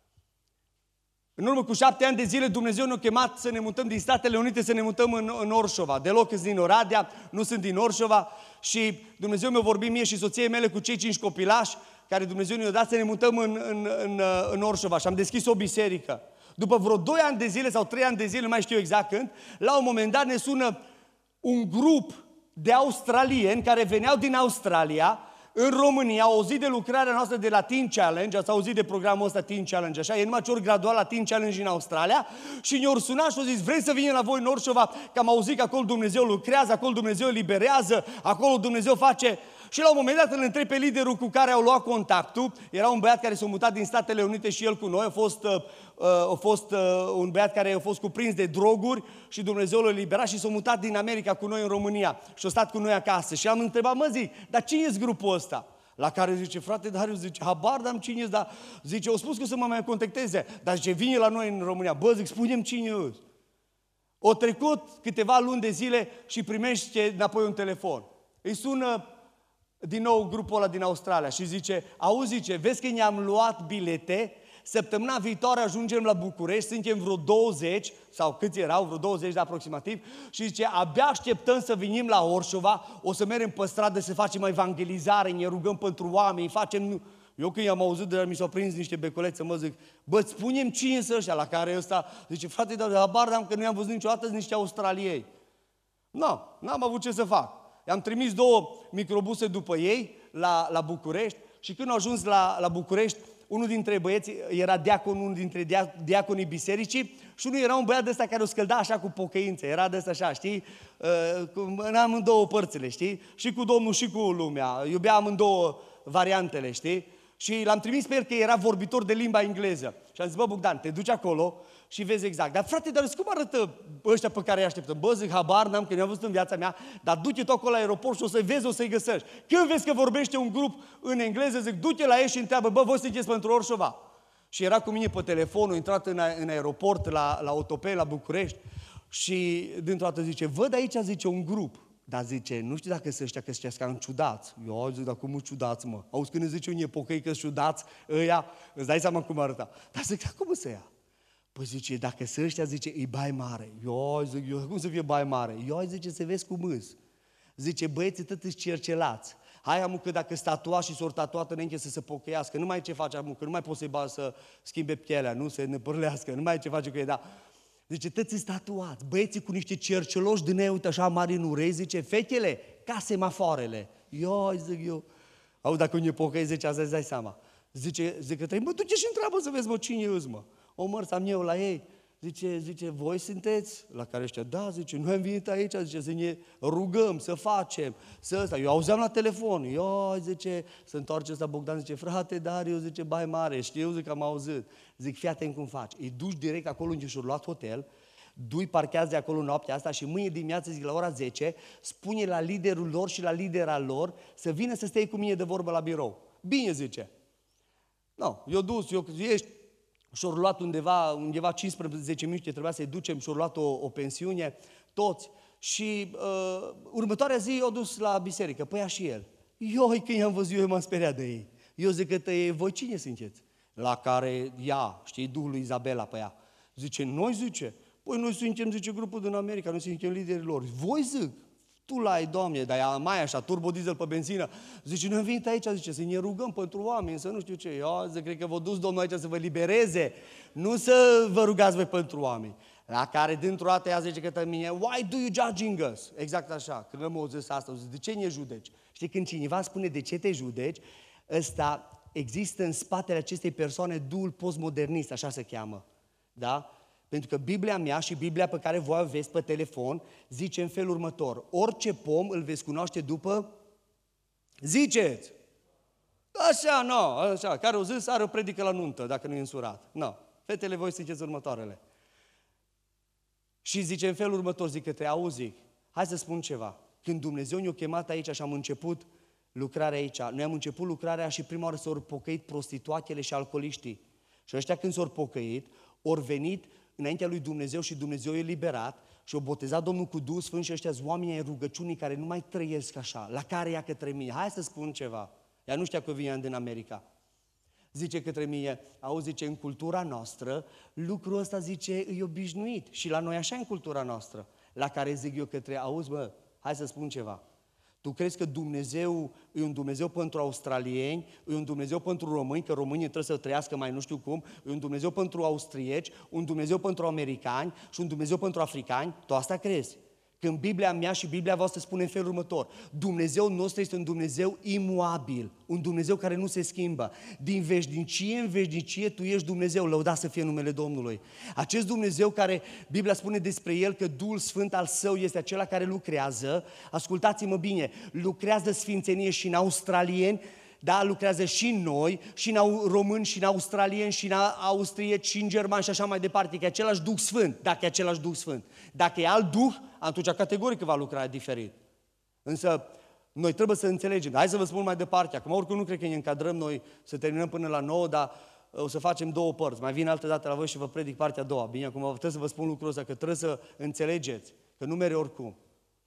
În urmă cu șapte ani de zile Dumnezeu ne-a chemat să ne mutăm din Statele Unite, să ne mutăm în, în Orșova. Deloc sunt din Oradea, nu sunt din Orșova și Dumnezeu mi-a vorbit mie și soției mele cu cei cinci copilași care Dumnezeu ne-a dat să ne mutăm în, în, în, în Orșova și am deschis o biserică. După vreo doi ani de zile sau trei ani de zile, nu mai știu exact când, la un moment dat ne sună un grup de australieni care veneau din Australia în România, au auzit de lucrarea noastră de la Teen Challenge, ați auzit de programul ăsta Teen Challenge, așa? E numai ce ori graduat la Teen Challenge în Australia și ne-au sunat și au zis, vrei să vinem la voi în Orșova, că am auzit că acolo Dumnezeu lucrează, acolo Dumnezeu eliberează, acolo Dumnezeu face... Și la un moment dat îl întreb pe liderul cu care au luat contactul, era un băiat care s-a mutat din Statele Unite și el cu noi, a fost, uh, a fost uh, un băiat care a fost cuprins de droguri și Dumnezeu l-a eliberat și s-a mutat din America cu noi în România și a stat cu noi acasă. Și am întrebat, mă zic, dar cine e grupul ăsta? La care zice, frate Darius, zice, habar n-am cine e, dar zice, au spus că să mă mai contacteze, dar zice, vine la noi în România, bă, zic, spune-mi cine e. O trecut câteva luni de zile și primește înapoi un telefon. Îi sună din nou grupul ăla din Australia și zice, auzi, zice, vezi că ne-am luat bilete, săptămâna viitoare ajungem la București, suntem vreo douăzeci, sau câți erau, vreo douăzeci de aproximativ, și zice, abia așteptăm să venim la Orșova, o să mergem pe stradă să facem evangelizare, ne rugăm pentru oameni, facem... Eu când i-am auzit, de la mi s-au prins niște becolețe, mă zic, bă, spunem cine sunt ăștia, la care ăsta, zice, frate, dar habar n-am că nu i-am văzut niciodată niște australieni. Nu, n-am avut ce să fac. I-am trimis două microbuse după ei la, la București și când au ajuns la, la București, unul dintre băieți era diacon, unul dintre dia, diaconii bisericii și unul era un băiat de ăsta care o scălda așa cu pocăință, era de ăsta așa, știi, în amândouă părțile, știi, și cu Domnul și cu lumea, iubea amândouă variantele, știi, și l-am trimis pe el că era vorbitor de limba engleză și am zis, bă, Bogdan, te duci acolo și vezi exact. Dar frate, dar cum arătă ăștia pe care îi așteptăm? Bă, zic, habar n-am, că ne-am văzut în viața mea, dar du-te tu acolo la aeroport și o să-i vezi, o să-i găsești. Când vezi că vorbește un grup în engleză, zic, du-te la ei și întreabă, bă, voi sunteți pentru Orșova? Și era cu mine pe telefon, a intrat în, în aeroport, la, la Otopeni, la București și dintr-o dată zice, văd aici, zice, un grup. Dar zice, nu știu dacă să ăștia că ăștia cam ciudați. Eu zic, dar cum ciudați, mă? Auzi, când îți zice unii pocăi că ciudați, ăia, îți dai seama cum arăta. Dar zic, dar cum să ia? Păi zice, dacă să ăștia, zice, e bai mare. Eu zic, eu, cum să fie bai mare? Eu zice, să vezi cum îs. Zice, băieții tot îți cercelați. Hai, amu, că dacă statua și s-or tatuat înainte să se pocăiască, nu mai ce face, amu, că nu mai poți să-i bagi să schimbe pielea, nu se năpârlească, nu mai ce face cu ei, da. Zice, tăți statuați, băieții cu niște cerceloși din ei, uite așa mari în urei, zice, fetele, ca semafoarele. Eu, zic eu, au, dacă unii pocăi, zice, asta îți dai seama. Zice, zice că trebuie, mă, duce și întreabă să vezi, mă, cine îți, mă. O mărs am eu la ei. Zice, zice, voi sunteți? La care ăștia, da, zice, noi am venit aici, zice, să ne rugăm, să facem, să ăsta. Eu auzeam la telefon, eu, zice, se întoarce ăsta Bogdan, zice, frate, Dariu, zice, bai mare, știu, zic, am auzit. Zic, fii atent cum faci. Îi duci direct acolo unde și-au luat hotel, du-i parchează de acolo noaptea asta și mâine dimineață, zic, la ora zece, spune la liderul lor și la lidera lor să vină să stea cu mine de vorbă la birou. Bine, zice. Nu, eu dus, eu, ești, și-au luat undeva, undeva cincisprezece minute, trebuia să-i ducem, și-au luat o, o pensiune, toți. Și uh, următoarea zi i-au dus la biserică, păi ea și el. Eu, când i-am văzut, eu m-am speriat de ei. Eu zic că te, voi cine sunteți? La care ea, știi, Duhul lui Izabela pe ea. Zice, noi, zice, păi noi suntem, zice, grupul din America, noi suntem liderii lor. Voi, zic, tu la ai, Doamne, dar ea mai așa, turbo diesel pe benzină. Zice, noi am venit aici, zice, să ne rugăm pentru oameni, să nu știu ce. Eu zic, cred că v-a dus Domnul aici să vă libereze, nu să vă rugați voi pentru oameni. La care dintr-o dată ea zice către mine, why do you judging us? Exact așa, când am auzit asta, zice, de ce ne judeci? Știi, când cineva spune de ce te judeci, ăsta există în spatele acestei persoane duhul postmodernist, așa se cheamă. Da? Pentru că Biblia mea și Biblia pe care voi o aveți pe telefon zice în felul următor, orice pom îl veți cunoaște după, ziceți, așa, nu, așa, care o zis are o predică la nuntă, dacă nu e însurat. Nu, fetele voi ziceți următoarele. Și zice în felul următor, zic că te auzi, zic, hai să spun ceva, când Dumnezeu ne-a chemat aici și am început lucrarea aici, noi am început lucrarea și prima oară s-au pocăit prostituatele și alcooliștii. Și ăștia când s-au pocăit, ori venit înaintea lui Dumnezeu și Dumnezeu i-a eliberat și o botezat Domnul cu Duhul Sfânt și ăștia oamenii ai rugăciunii care nu mai trăiesc așa, la care ea către mine. Hai să spun ceva. Ea nu știa că vine din America. Zice către mine, auzi, zice, în cultura noastră, lucrul ăsta, zice, e obișnuit. Și la noi așa în cultura noastră. La care zic eu către, auzi, bă, hai să spun ceva. Tu crezi că Dumnezeu e un Dumnezeu pentru australieni, e un Dumnezeu pentru români, că românii trebuie să trăiască mai nu știu cum, e un Dumnezeu pentru austrieci, un Dumnezeu pentru americani și un Dumnezeu pentru africani? Tu asta crezi? Când Biblia mea și Biblia voastră spune în felul următor, Dumnezeul nostru este un Dumnezeu imuabil, un Dumnezeu care nu se schimbă. Din veșnicie în veșnicie tu ești Dumnezeu, lăudat să fie numele Domnului. Acest Dumnezeu care Biblia spune despre El că Duhul Sfânt al Său este acela care lucrează, ascultați-mă bine, lucrează sfințenie și în australieni, da, lucrează și în noi, și în români, și în australieni, și în austrieci, și în germani și așa mai departe, că e același Duh Sfânt, dacă e același Duh Sfânt. Dacă e alt Duh, atunci categoric va lucra diferit. Însă noi trebuie să înțelegem. Hai să vă spun mai departe. Acum oricum nu cred că ne încadrăm noi să terminăm până la nouă, dar o să facem două părți. Mai vin altă dată la voi și vă predic partea a doua. Bine, acum trebuie să vă spun lucrul ăsta, că trebuie să înțelegeți, că nu mere oricum.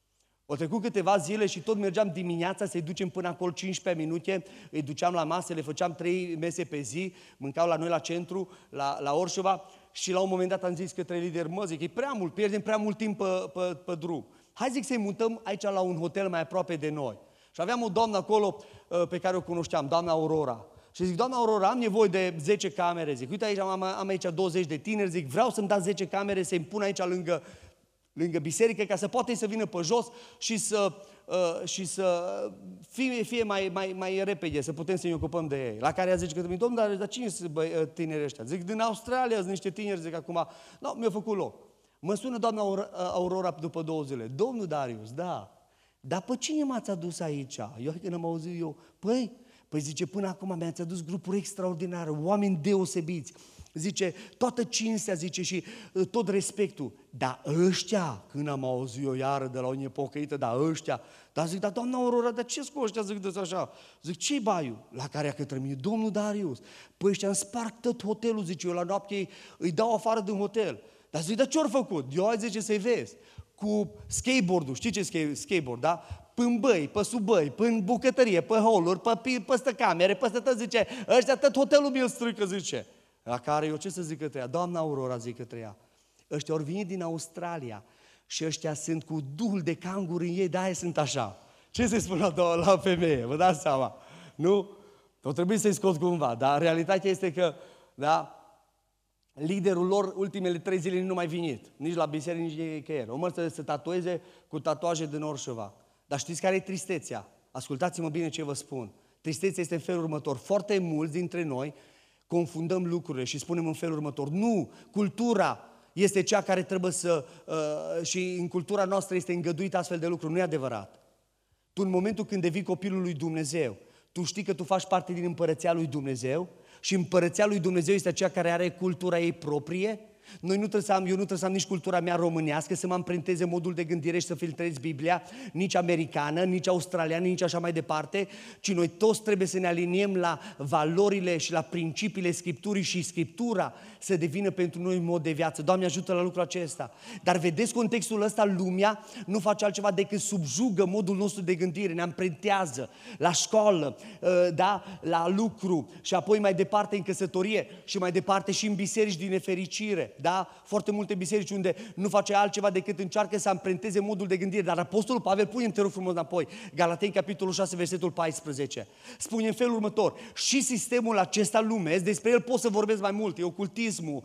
Au trecut câteva zile și tot mergeam dimineața să-i ducem până acolo cincisprezece minute, îi duceam la masă, le făceam trei mese pe zi, mâncau la noi la centru, la, la Orșova și la un moment dat am zis către lider, mă, zic, e prea mult, pierdem prea mult timp pe, pe, pe drum. Hai, zic, să-i mutăm aici la un hotel mai aproape de noi. Și aveam o doamnă acolo pe care o cunoșteam, doamna Aurora. Și zic, doamna Aurora, am nevoie de zece camere, zic, uite aici am, am aici douăzeci de tineri, zic, vreau să-mi dați zece camere, să-i pun aici lângă lângă biserică, ca să poată să vină pe jos și să, uh, și să fie, fie mai, mai, mai repede, să putem să ne ocupăm de ei. La care a zice că, domnul, dar, dar cine sunt tinerii ăștia? Zic, din Australia, sunt niște tineri, zic acum, nu, mi-a făcut loc. Mă sună doamna Aurora după două zile. Domnul Darius, da, dar pe cine m-ați adus aici? Eu când am auzit eu, păi, păi zice, până acum mi-ați adus grupuri extraordinare, oameni deosebiți. Zice, toată cinstea, zice, și uh, tot respectul. Dar ăștia, când am auzit eu iară de la o nepocăită, dar ăștia, dar zic, dar doamna Aurora, dar ce-s cu ăștia, zic, de așa? Zic, ce-i baiu? La care a către mine, domnul Darius, păi ăștia îmi sparg tot hotelul, zice, eu la noapte îi dau afară din hotel. Dar zic, dar ce-or făcut? Eu, zice, să-i vezi. cu skateboard-ul. Știi ce skateboard, da? Până băi, pe sub băi, până bucătărie, pe holuri, pe, pe camere, pe stătă, zice, ăștia tot hotelul meu strică, zice. La care eu ce să zic către ea? Doamna Aurora, zic către ea. Ăștia ori veni din Australia și ăștia sunt cu duhul de cangur în ei, de-aia sunt așa. Ce se spune la, la femeie? Vă dați seama? Nu? O trebuie să-i scot cumva, dar realitatea este că, da, liderul lor ultimele trei zile nu mai venit. Nici la biserică, nici nicăieri. O mărță să se tatueze cu tatuaje din Orșova. Dar știți care e tristețea? Ascultați-mă bine ce vă spun. Tristețea este în felul următor. Foarte mulți dintre noi confundăm lucrurile și spunem în felul următor. Nu, cultura este cea care trebuie să... Uh, și în cultura noastră este îngăduit astfel de lucruri. Nu e adevărat. Tu în momentul când devii copilul lui Dumnezeu, tu știi că tu faci parte din împărăția lui Dumnezeu și împărăția lui Dumnezeu este aceea care are cultura ei proprie. Noi nu trebuie să am, eu nu trebuie să am nici cultura mea românească, să mă amprenteze modul de gândire și să filtrez Biblia, nici americană, nici australiană, nici așa mai departe, ci noi toți trebuie să ne aliniem la valorile și la principiile Scripturii și Scriptura să devină pentru noi un mod de viață. Doamne, ajută la lucrul acesta. Dar vedeți contextul ăsta, lumea nu face altceva decât subjugă modul nostru de gândire, ne amprentează la școală, da, la lucru și apoi mai departe în căsătorie și mai departe și în biserici din nefericire. Da? Foarte multe biserici unde nu face altceva decât încearcă să amprenteze modul de gândire. Dar Apostolul Pavel, pune-mi te rog frumos înapoi, Galateni, capitolul șase, versetul paisprezece, spune în felul următor: și sistemul acesta lumesc, despre el pot să vorbesc mai mult, e ocultismul,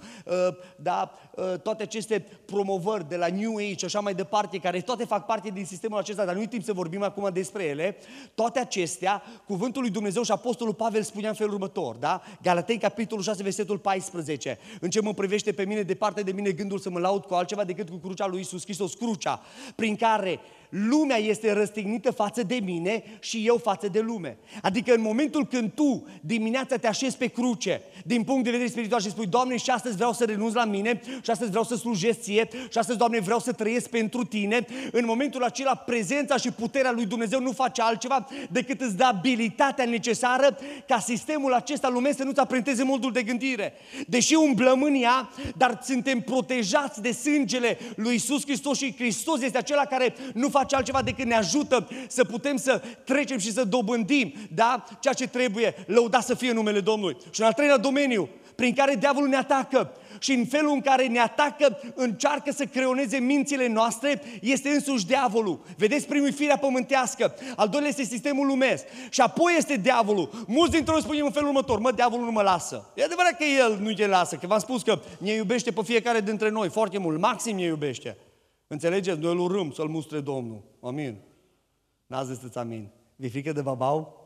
da? Toate aceste promovări de la New Age și așa mai departe, care toate fac parte din sistemul acesta, dar nu-i timp să vorbim acum despre ele. Toate acestea, cuvântul lui Dumnezeu și Apostolul Pavel spunea în felul următor, da? Galateni, capitolul șase, versetul paisprezece, în ce mă privește pe mine, departe de mine gândul să mă laud cu altceva decât cu crucea lui Iisus Hristos, crucea prin care lumea este răstignită față de mine și eu față de lume. Adică în momentul când tu dimineața te așezi pe cruce, din punct de vedere spiritual, și spui: Doamne, și astăzi vreau să renunț la mine, și astăzi vreau să slujesc ție, și astăzi, Doamne, vreau să trăiesc pentru tine, în momentul acela prezența și puterea lui Dumnezeu nu face altceva decât îți dă abilitatea necesară ca sistemul acesta lumesc să nu-ți aprenteze modul de gândire. Deși umblăm în ea, dar suntem protejați de sângele lui Iisus Hristos și Hristos este acela care nu face altceva decât ne ajută să putem să trecem și să dobândim, da, ceea ce trebuie. Lăudat să fie numele Domnului. Și în al treilea domeniu prin care diavolul ne atacă și în felul în care ne atacă, încearcă să creioneze mințile noastre, este însuși diavolul. Vedeți, primul e firea pământească, al doilea este sistemul lumesc și apoi este diavolul. Mulți dintre noi spunem în felul următor: mă, diavolul nu mă lasă. E adevărat că el nu ne lasă, că v-am spus că ne iubește pe fiecare dintre noi foarte mult, maxim ne iubește. Înțelegeți? Noi îl urâm să-l mustre Domnul. Amin. N-ați zis amin. Vi-e frică de babau?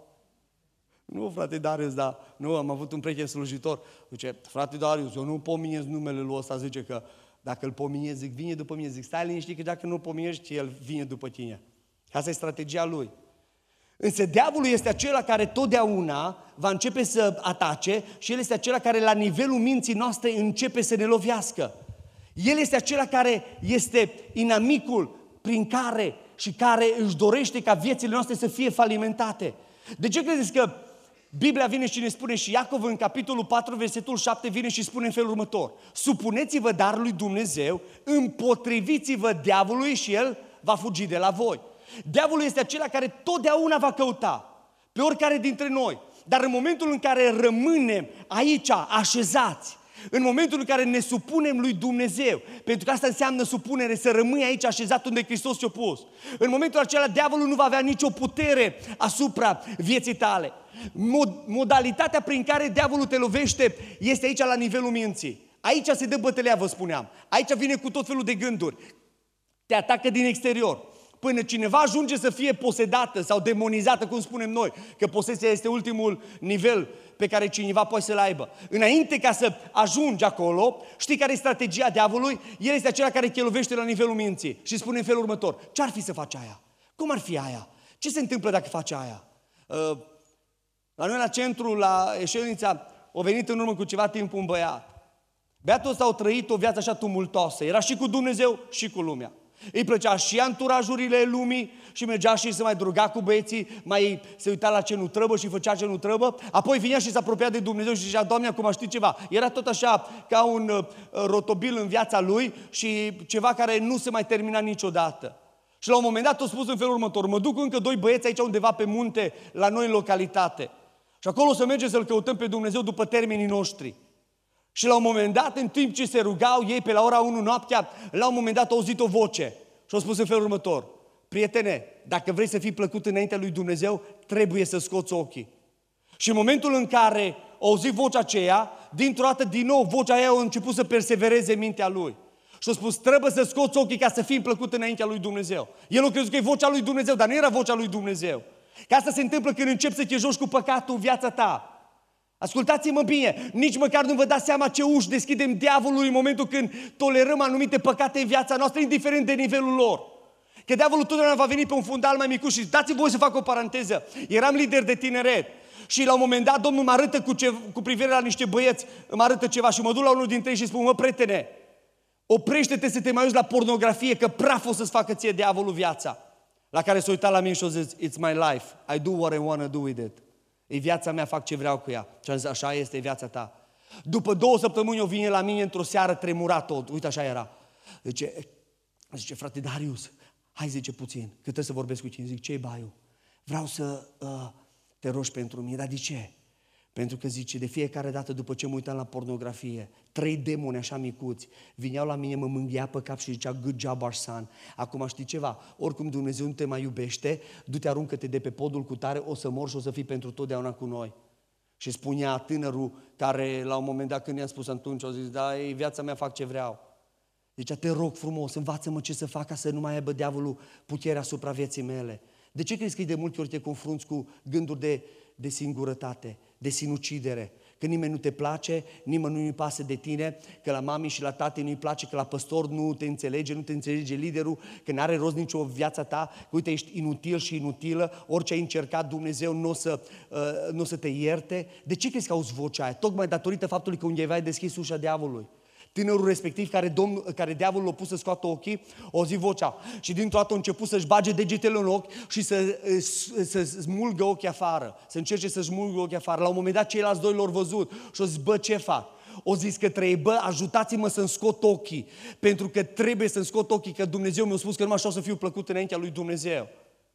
Nu, frate Darius, dar nu, am avut un prieten slujitor. Zice: frate Darius, eu nu pominez numele lui ăsta. Zice că dacă îl pominez, zic, vine după mine. Zic, stai liniștit că dacă nu-l pominești, el vine după tine. Asta e strategia lui. Însă diavolul este acela care totdeauna va începe să atace și el este acela care la nivelul minții noastre începe să ne lovească. El este acela care este inamicul prin care și care își dorește ca viețile noastre să fie falimentate. De ce credeți că Biblia vine și ne spune, și Iacov în capitolul patru, versetul șapte, vine și spune în felul următor: supuneți-vă dar lui Dumnezeu, împotriviți-vă diavolului și el va fugi de la voi. Diavolul este acela care totdeauna va căuta pe oricare dintre noi, dar în momentul în care rămânem aici așezați, în momentul în care ne supunem lui Dumnezeu, pentru că asta înseamnă supunere, să rămâi aici așezat unde Hristos ți-a pus, în momentul acela diavolul nu va avea nicio putere asupra vieții tale. Mod, modalitatea prin care diavolul te lovește este aici la nivelul minții. Aici se dă bătălia, vă spuneam. Aici vine cu tot felul de gânduri. Te atacă din exterior. Până cineva ajunge să fie posedată sau demonizată, cum spunem noi, că posesia este ultimul nivel pe care cineva poate să-l aibă. Înainte ca să ajungi acolo, știi care e strategia diavolului? El este acela care te lovește la nivelul minții și spune în felul următor: ce-ar fi să faci aia? Cum ar fi aia? Ce se întâmplă dacă faci aia? Uh, la noi la centru, la Eșelnița, a venit în urmă cu ceva timp un băiat. Băiatul ăsta a trăit o viață așa tumultoasă. Era și cu Dumnezeu și cu lumea. Îi plăcea și anturajurile lumii și mergea și se mai droga cu băieții, mai se uita la ce nu trebuie și făcea ce nu trebuie. Apoi vinea și se apropia de Dumnezeu și zicea, Doamne, acum știi ceva. Era tot așa ca un uh, rotobil în viața lui și ceva care nu se mai termina niciodată. Și la un moment dat a spus în felul următor, mă duc încă doi băieți aici undeva pe munte la noi în localitate. Și acolo o să mergem să-L căutăm pe Dumnezeu după termenii noștri. Și la un moment dat, în timp ce se rugau ei pe la ora unu noaptea, la un moment dat au auzit o voce și au spus în felul următor, prietene, dacă vrei să fii plăcut înaintea lui Dumnezeu, trebuie să scoți ochii. Și în momentul în care au auzit vocea aceea, dintr-o dată din nou vocea aia a început să persevereze mintea lui. Și a spus, trebuie să scoți ochii ca să fii plăcut înaintea lui Dumnezeu. El a crezut că e vocea lui Dumnezeu, dar nu era vocea lui Dumnezeu. Că asta se întâmplă când începi să te joci cu păcatul în viața ta. Ascultați-mă bine, nici măcar nu vă dați seama ce uși deschidem diavolului în momentul când tolerăm anumite păcate în viața noastră, indiferent de nivelul lor. Că diavolul totdeauna va veni pe un fundal mai micuț și dați-mi voi să fac o paranteză. Eram lider de tineret și la un moment dat Domnul mă arătă cu, ce, cu privire la niște băieți, mă arătă ceva și mă duc la unul dintre ei și spun, mă, prietene, oprește-te să te mai uiți la pornografie, că praf o să-ți facă ție diavolul viața. La care s-a uitat la mine și a zis, it's my life, I do what I want to do with it. E viața mea, fac ce vreau cu ea. Și am zis, așa este viața ta. După două săptămâni o vine la mine într-o seară tremurat-o, uite așa era. Zice, zice, frate Darius, hai zice puțin, că trebuie să vorbesc cu tine. Zic, ce-i baiu? Vreau să uh, te rogi pentru mine, dar de ce? Pentru că zice, de fiecare dată după ce mă uitam la pornografie, trei demoni așa micuți vineau la mine, mă mânghia pe cap și zicea, good job, our son. Acum știi ceva, oricum Dumnezeu nu te mai iubește, du-te, aruncă-te de pe podul cu tare, o să mor și o să fii pentru totdeauna cu noi. Și spunea tânărul care la un moment dat când i-am spus atunci, a zis, da, e viața mea, fac ce vreau. Zicea, te rog frumos, învață-mă ce să fac ca să nu mai aibă diavolul puterea asupra vieții mele. De ce crezi că de multe ori te confrunți cu gânduri de, de singurătate, de sinucidere? Că nimeni nu te place, nimeni nu-i pasă de tine, că la mami și la tate nu-i place, că la păstor nu te înțelege, nu te înțelege liderul, că n-are rost nicio viața ta, că uite, ești inutil și inutilă, orice ai încercat Dumnezeu nu o să, uh, n-o să te ierte. De ce crezi că auzi vocea aia? Tocmai datorită faptului că undeva ai deschis ușa diavolului. Tânărul respectiv, care, domnul, care diavolul l-a pus să scoată ochii, o zi vocea. Și dintr-o dată a început să-și bage degetele în ochi și să, să, să smulgă ochii afară. Să încerce să smulgă ochii afară. La un moment dat ceilalți doi l-au văzut și au zis, bă, ce fac? O zis că trebuie, bă, ajutați-mă să-mi scot ochii. Pentru că trebuie să-mi scot ochii, că Dumnezeu mi-a spus că numai așa o să fiu plăcut înaintea lui Dumnezeu.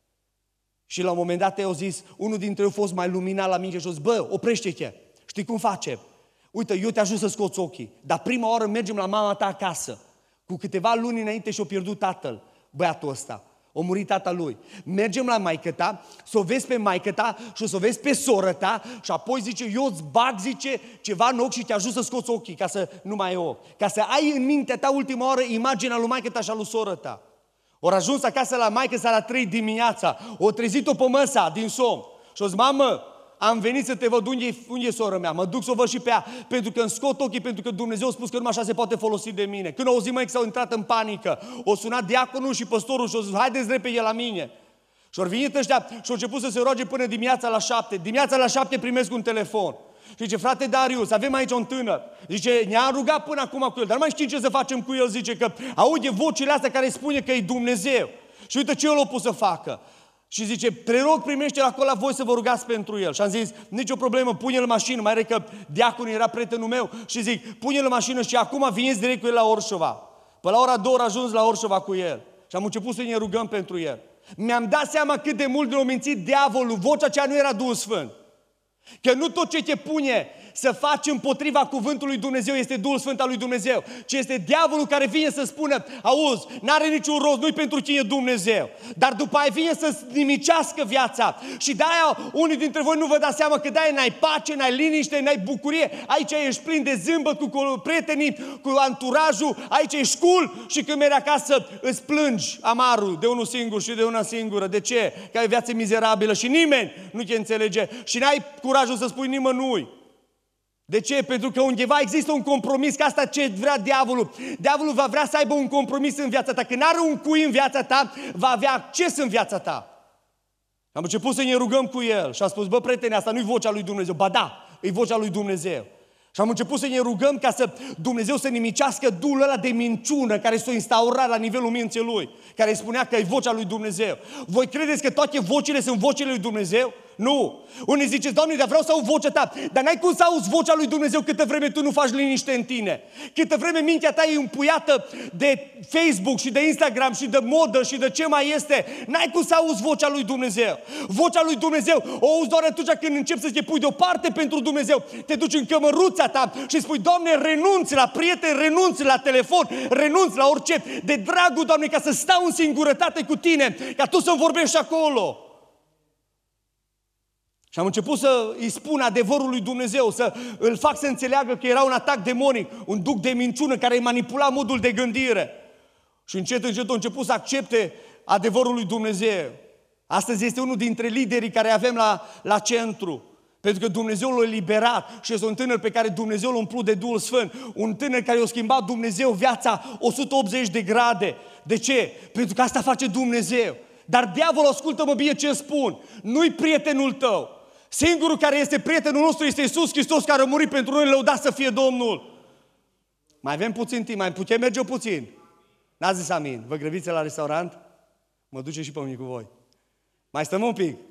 Și la un moment dat i-au zis, unul dintre ei a fost mai luminat la mine și a zis, bă, oprește-te, știi cum facem? Uite, eu te ajut să scoți ochii, dar prima oară mergem la mama ta acasă. Cu câteva luni înainte și-a pierdut tatăl, băiatul ăsta. A murit tata lui. Mergem la maică ta, să o vezi pe maică ta și o să o vezi pe soră ta și apoi zice, eu îți bag, zice, ceva în ochi și te ajut să scoți ochii, ca să nu mai ai ochi. Ca să ai în mintea ta ultima oară imaginea lui maică ta și a lui soră ta. Ori ajuns acasă la maică sa la trei dimineața, o trezit-o pe măsa din somn și o zis, mamă, am venit să te văd unde e, unde e sora mea, mă duc să o văd și pe ea, pentru că îmi scot ochii, pentru că Dumnezeu a spus că numai așa se poate folosi de mine. Când au auzit, măi, că s-au intrat în panică, o sunat diaconul și păstorul și au zis, haideți repede la mine. Și au venit ăștia și au început să se roage până dimineața la șapte. Dimineața la șapte primesc un telefon. Și zice, frate Darius, avem aici un tânăr. Zice, ne-a rugat până acum cu el, dar nu mai știm ce să facem cu el. Zice că aude vocile astea care spune că e Dumnezeu. Și uite ce el a pus să facă. Și zice, te rog, primește-l acolo la voi să vă rugați pentru el. Și am zis, nicio problemă, pune-l în mașină. Mai are că diaconul era prietenul meu. Și zic, pune-l în mașină și acum veniți direct cu el la Orșova. Până la ora două ori ajuns la Orșova cu el. Și am început să ne rugăm pentru el. Mi-am dat seama cât de mult ne-a mințit diavolul. Vocea aceea nu era Duhul Sfânt. Că nu tot ce te pune să faci împotriva cuvântului Dumnezeu este Duhul Sfânt al lui Dumnezeu, ci este diavolul care vine să spună, auzi, n-are niciun rost, nu-i pentru tine Dumnezeu. Dar după aia vine să-ți nimicească viața. Și de-aia unii dintre voi nu vă dați seama că de-aia n-ai pace, n-ai liniște, n-ai bucurie. Aici ești plin de zâmbăt cu prietenii, cu anturajul, aici ești cool și când mergi acasă îți plângi amarul de unul singur și de una singură. De ce? Că ai viață mizerabilă și nimeni nu te înțelege și n-ai curajul să spui nimănui. De ce? Pentru că undeva există un compromis, că asta ce vrea diavolul. Diavolul va vrea să aibă un compromis în viața ta. Când are un cui în viața ta, va avea acces în viața ta. Am început să ne rugăm cu el și a spus, bă, prietene, asta nu-i vocea lui Dumnezeu. Ba da, e vocea lui Dumnezeu. Și am început să ne rugăm ca să Dumnezeu să nimicească duhul ăla de minciună care s-a instaurat la nivelul minții lui, care îi spunea că e vocea lui Dumnezeu. Voi credeți că toate vocile sunt vocile lui Dumnezeu? Nu. Unii ziceți, Doamne, dar vreau să aud vocea ta. Dar n-ai cum să auzi vocea lui Dumnezeu câtă vreme tu nu faci liniște în tine. Câtă vreme mintea ta e împuiată de Facebook și de Instagram și de modă și de ce mai este. N-ai cum să auzi vocea lui Dumnezeu. Vocea lui Dumnezeu o auzi doar atunci când începi să te pui deoparte pentru Dumnezeu. Te duci în cămăruța ta și spui, Doamne, renunți la prieteni, renunți la telefon, renunți la orice. De dragul, Doamne, ca să stau în singurătate cu tine, ca tu să-mi vorbești acolo. Și am început să îi spun adevărul lui Dumnezeu, să îl fac să înțeleagă că era un atac demonic, un duc de minciună care îi manipula modul de gândire. Și încet, încet a început să accepte adevărul lui Dumnezeu. Astăzi este unul dintre liderii care avem la, la centru. Pentru că Dumnezeu l-a eliberat și este un tânăr pe care Dumnezeu l-a umplut de Duhul Sfânt. Un tânăr care i-a schimbat Dumnezeu viața o sută optzeci de grade. De ce? Pentru că asta face Dumnezeu. Dar diavolul, ascultă-mă bine ce spun, nu-i prietenul tău. Singurul care este prietenul nostru este Iisus Hristos, care a murit pentru noi, lăudat să fie Domnul. Mai avem puțin timp, mai putem merge puțin. N-ați zis amin. Vă grăbiți la restaurant? Mă duce și pe mine cu voi. Mai stăm un pic.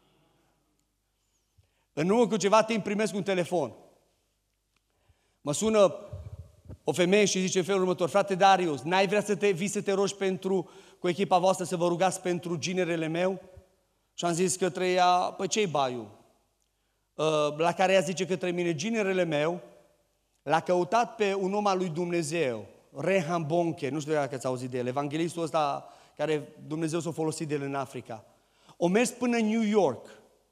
În urmă cu ceva timp primesc un telefon. Mă sună o femeie și zice în felul următor, frate Darius, n-ai vrea să te vii să te rogi pentru, cu echipa voastră să vă rugați pentru ginerele meu? Și am zis către ea, păi ce-i baiul? La care ea zice către mine, ginerele meu l-a căutat pe un om al lui Dumnezeu, Reinhard Bonnke, nu știu dacă ați auzit de el, evanghelistul ăsta care Dumnezeu s-a folosit de el în Africa. O mers până în New York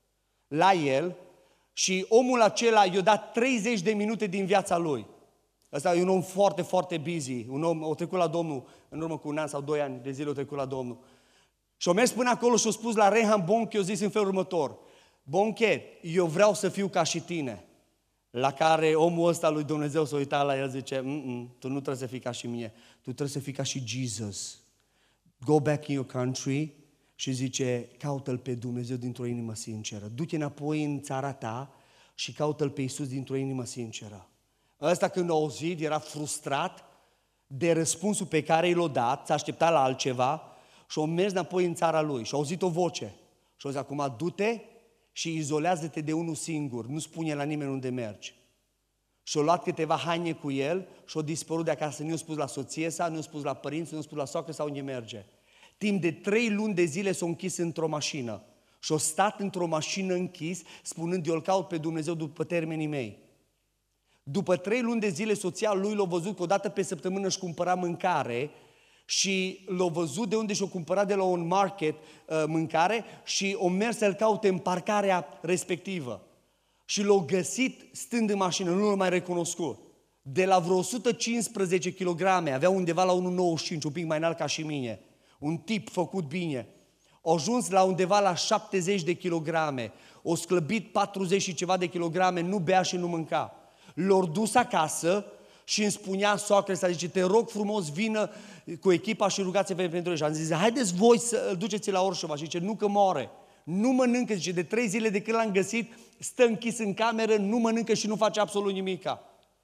la el și omul acela i-a dat treizeci de minute din viața lui. Ăsta e un om foarte, foarte busy, un om, o trecut la Domnul în urmă cu un an sau doi ani de zile o trecut la Domnul. Și o mers până acolo și a spus la Reinhard Bonnke, i-a zis în felul următor, Bonnke, eu vreau să fiu ca și tine. La care omul ăsta lui Dumnezeu s-a uitat la el, zice, tu nu trebuie să fii ca și mine, tu trebuie să fii ca și Jesus. Go back in your country și zice, caută-L pe Dumnezeu dintr-o inimă sinceră. Du-te înapoi în țara ta și caută-L pe Iisus dintr-o inimă sinceră. Ăsta când a auzit, era frustrat de răspunsul pe care i l-a dat, s-a așteptat la altceva și a mers înapoi în țara lui și a auzit o voce. Și a zis, acum du-te și izolează-te de unul singur, nu spune la nimeni unde mergi. Și a luat câteva haine cu el și a dispărut de acasă, nu i-a spus la soție sa, nu i-a spus la părinți, nu i-a spus la soacră sau unde merge. Timp de trei luni de zile s-a închis într-o mașină și a stat într-o mașină închis, spunând, eu îl caut pe Dumnezeu după termenii mei. După trei luni de zile, soția lui l-a văzut că o dată pe săptămână își cumpăra mâncare și l-a văzut de unde și-o cumpărat de la un market uh, mâncare și o mers să-l caute în parcarea respectivă. Și l-a găsit stând în mașină, nu l-a mai recunoscut. De la vreo o sută cincisprezece kilograme, avea undeva la unu virgulă nouăzeci și cinci, un pic mai înalt ca și mine. Un tip făcut bine. A ajuns la undeva la șaptezeci de kilograme. O sclăbit patruzeci și ceva de kilograme, nu bea și nu mânca. L-au dus acasă și îmi spunea soacră să zice, te rog frumos, vină cu echipa și rugați-vă pentru el. Și am zis, haideți voi să îl duceți la Orșova. Și zice, nu că moare. Nu mănâncă, zice, de trei zile de când l-am găsit, stă închis în cameră, nu mănâncă și nu face absolut nimica.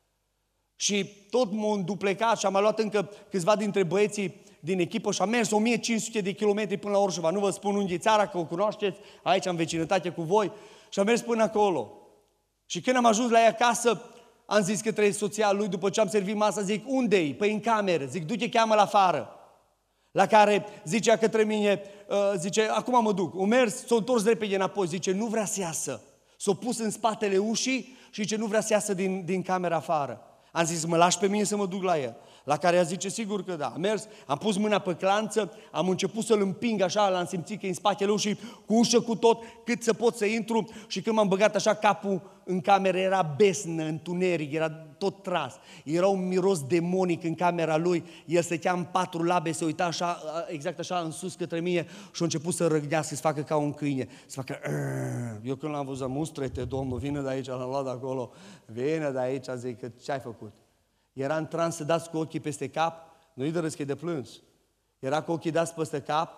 Și tot m-a înduplecat și am mai luat încă câțiva dintre băieții din echipă și am mers o mie cinci sute de kilometri până la Orșova. Nu vă spun unde e țara, că o cunoașteți, aici în vecinătate cu voi. Și am mers până acolo. Și când am ajuns la ea acasă, am zis către soția lui, după ce am servit masa, zic, unde-i? Păi în cameră. Zic, du-te, cheamă-l afară. La care zicea către mine, uh, zice, acum mă duc. O mers, s-a întors repede înapoi, zice, nu vrea să iasă. S-a pus în spatele ușii și zice, nu vrea să iasă din, din camera afară. Am zis, mă lași pe mine să mă duc la el. La care ea zice, sigur că da. Am mers, am pus mâna pe clanță, am început să-l împing așa, l-am simțit că e în spatele ușii, cu ușă cu tot, cât să pot să intru. Și când m-am băgat așa capul în cameră, era besnă, întuneric, era tot tras. Era un miros demonic în camera lui. El stătea în patru labe, se uita așa, exact așa în sus către mine și a început să răgnească, să facă ca un câine. Să facă... Eu când l-am văzut, mustră-te, Domnul, vină de aici, l-am luat de acolo. Vină de aici, zic, că ce ai făcut? Era în trans să dați cu ochii peste cap, nu-i de râs, că e de plâns. Era cu ochii dați peste cap,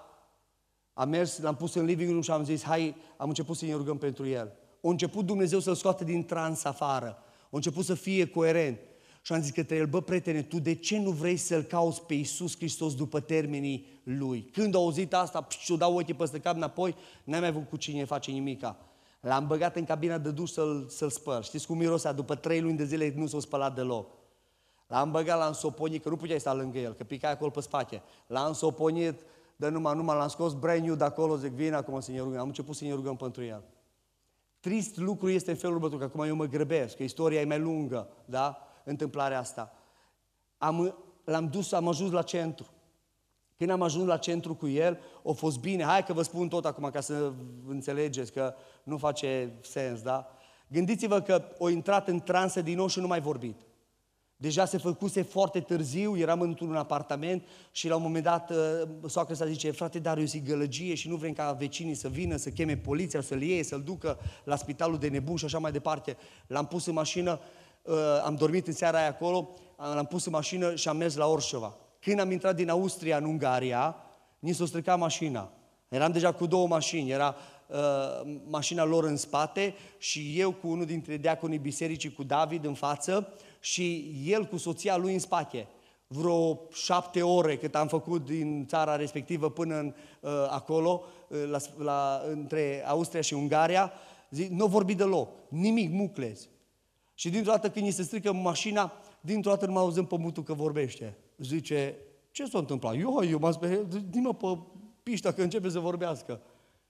am mers, l-am pus în living room și am zis, hai, am început să ne rugăm pentru el. A început Dumnezeu să-l scoată din trans afară. A început să fie coerent. Și am zis către el, bă, prietene, tu de ce nu vrei să-L cauți pe Iisus Hristos după termenii Lui? Când a auzit asta, și-o dau ochii peste cap înapoi, n-am mai avut cu cine face nimica. L-am băgat în cabina de duș să-l, să-l spăl. Știți cum mirosea? După trei luni de zile nu s-a spălat deloc. L-am băgat, l-am soponit, că nu puteai sta lângă el, că picai acolo pe spate. L-am soponit, de numai, numai l-am scos brand new de acolo, zic, vine acum să ne rugăm. Am început să ne rugăm pentru el. Trist lucru este în felul următor, că acum eu mă grăbesc, că istoria e mai lungă, da? Întâmplarea asta. Am, l-am dus, am ajuns la centru. Când am ajuns la centru cu el, a fost bine. Hai că vă spun tot acum ca să înțelegeți că nu face sens, da? Gândiți-vă că o intrat în transă din nou și nu mai vorbit. Deja se făcuse foarte târziu, eram într-un apartament și la un moment dat soacră sa zice, frate Darius, e gălăgie și nu vrem ca vecinii să vină, să cheme poliția, să-l iei, să-l ducă la spitalul de nebun și așa mai departe. L-am pus în mașină, am dormit în seara aia acolo, l-am pus în mașină și am mers la Orșova. Când am intrat din Austria în Ungaria, ni s-a stricat mașina. Eram deja cu două mașini, era uh, mașina lor în spate și eu cu unul dintre diaconii bisericii, cu David în față și el cu soția lui în spate. Vreo șapte ore cât am făcut din țara respectivă până în, uh, acolo, uh, la, la, între Austria și Ungaria, zi, nu vorbi deloc, nimic, muclez. Și dintr-o dată când îi se strică mașina, dintr-o dată nu mă auzim pe mutul că vorbește. Zice, ce s-a întâmplat? Eu, eu m-am speriat, zi-mă pe pișta că începe să vorbească.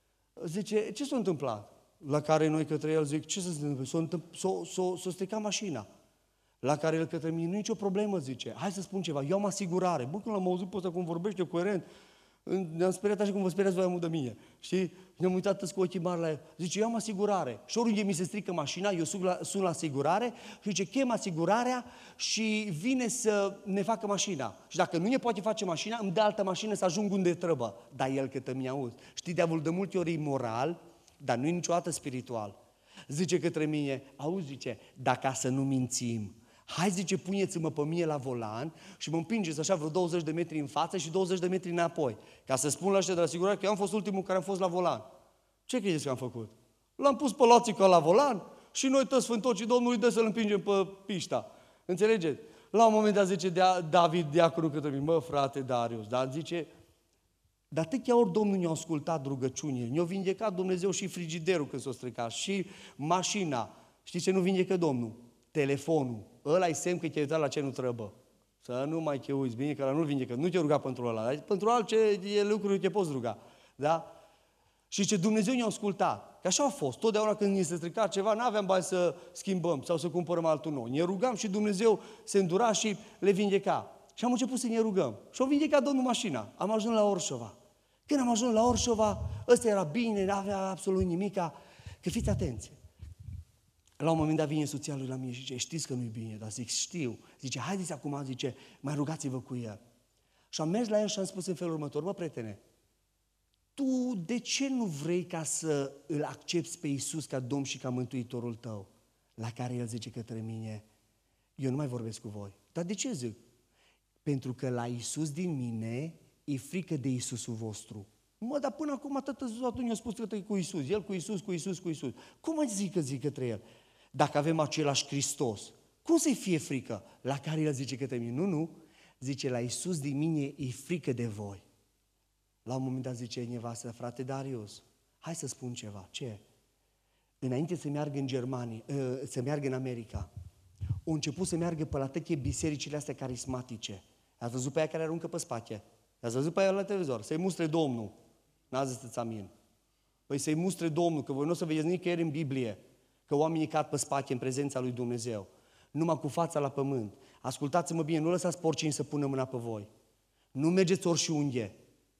Zice, ce s-a întâmplat? La care noi către el zic, ce s-a întâmplat? S-a stricat mașina. La care el către mine, nu e nicio problemă, zice, hai să spun ceva, eu am asigurare. Bă, când l-am auzit pe ăsta cum vorbește coerent, ne-am speriat așa cum vă speriați voi amul de mine. Știi? Ne-am uitat toți cu ochii mari la el. Zice, eu am asigurare. Și oriunde mi se strică mașina, eu sun la, sun la asigurare și zice, chem asigurarea și vine să ne facă mașina. Și dacă nu ne poate face mașina, îmi dă altă mașină să ajung unde trebuie. Dar el cătă mi auzi. Știi, diavolul de multe ori e moral, dar nu e niciodată spiritual. Zice către mine, auzi, zice, dacă să nu mințim, hai, zice, puneți-mă pe mine la volan și mă împingeți așa vreo douăzeci de metri în față și douăzeci de metri înapoi. Ca să spun la ăștia de la asigurare că eu am fost ultimul care am fost la volan. Ce credeți că am făcut? L-am pus pe Lațica la volan și noi toți sfântocii Domnului dă să-l împingem pe pișta. Înțelegeți? La un moment dat zice David, diaconul către mine, mă, frate Darius, dar zice, de atâtea ori Domnul ne-a ascultat rugăciunile, ne-a vindecat Dumnezeu și frigiderul când s-a stricat, și mașina. Știți ce nu vindecă Domnul? Telefonul. Ăla-i semn că te-ai uitat la ce nu trebuie. Să nu mai te uiți, bine că ăla nu-l vindecă, nu te ruga pentru ăla, dar pentru altce lucruri te poți ruga. Da? Și ce Dumnezeu ne-a ascultat. Că așa a fost. Totdeauna când ne se strica ceva, n-aveam bani să schimbăm sau să cumpărăm altul nou. Ne rugam și Dumnezeu se îndura și le vindeca. Și am început să ne rugăm. Și-a vindecat Domnul mașina. Am ajuns la Orșova. Când am ajuns la Orșova, ăsta era bine, n-avea absolut nimica. Că fiți atenți. La un moment dat vine soția lui la mine și zice, știți că nu-i bine, dar zic, știu. Zice, haideți acum, zice, mai rugați-vă cu el. Și am mers la el și am spus în felul următor, bă, prietene, tu de ce nu vrei ca să îl accepți pe Iisus ca Domn și ca Mântuitorul tău? La care el zice către mine, eu nu mai vorbesc cu voi. Dar de ce zic? Pentru că la Iisus din mine e frică de Iisusul vostru. Mă, dar până acum atât atunci mi-a spus că cu Iisus, el cu Iisus, cu Iisus, cu Iisus. Cum mai zic că zic către el? Dacă avem același Hristos, cum să-i fie frică? La care el zice către mine, nu, nu, zice, la Iisus din mine e frică de voi. La un moment dat zice nevastă, frate Darius, hai să spun ceva, ce? Înainte să meargă în Germania, să meargă în America, au început să meargă pe la toate bisericile astea carismatice. Ați văzut pe aia care aruncă pe spate? Ați văzut pe aia la televizor? Să-i mustre Domnul. N-ați zis amin. Păi să-i mustre Domnul, că voi nu o să vedeți nicăieri în Biblie că oamenii cad pe spate în prezența lui Dumnezeu. Numai cu fața la pământ. Ascultați-mă bine, nu lăsați porcini să pună mâna pe voi. Nu mergeți oriunde.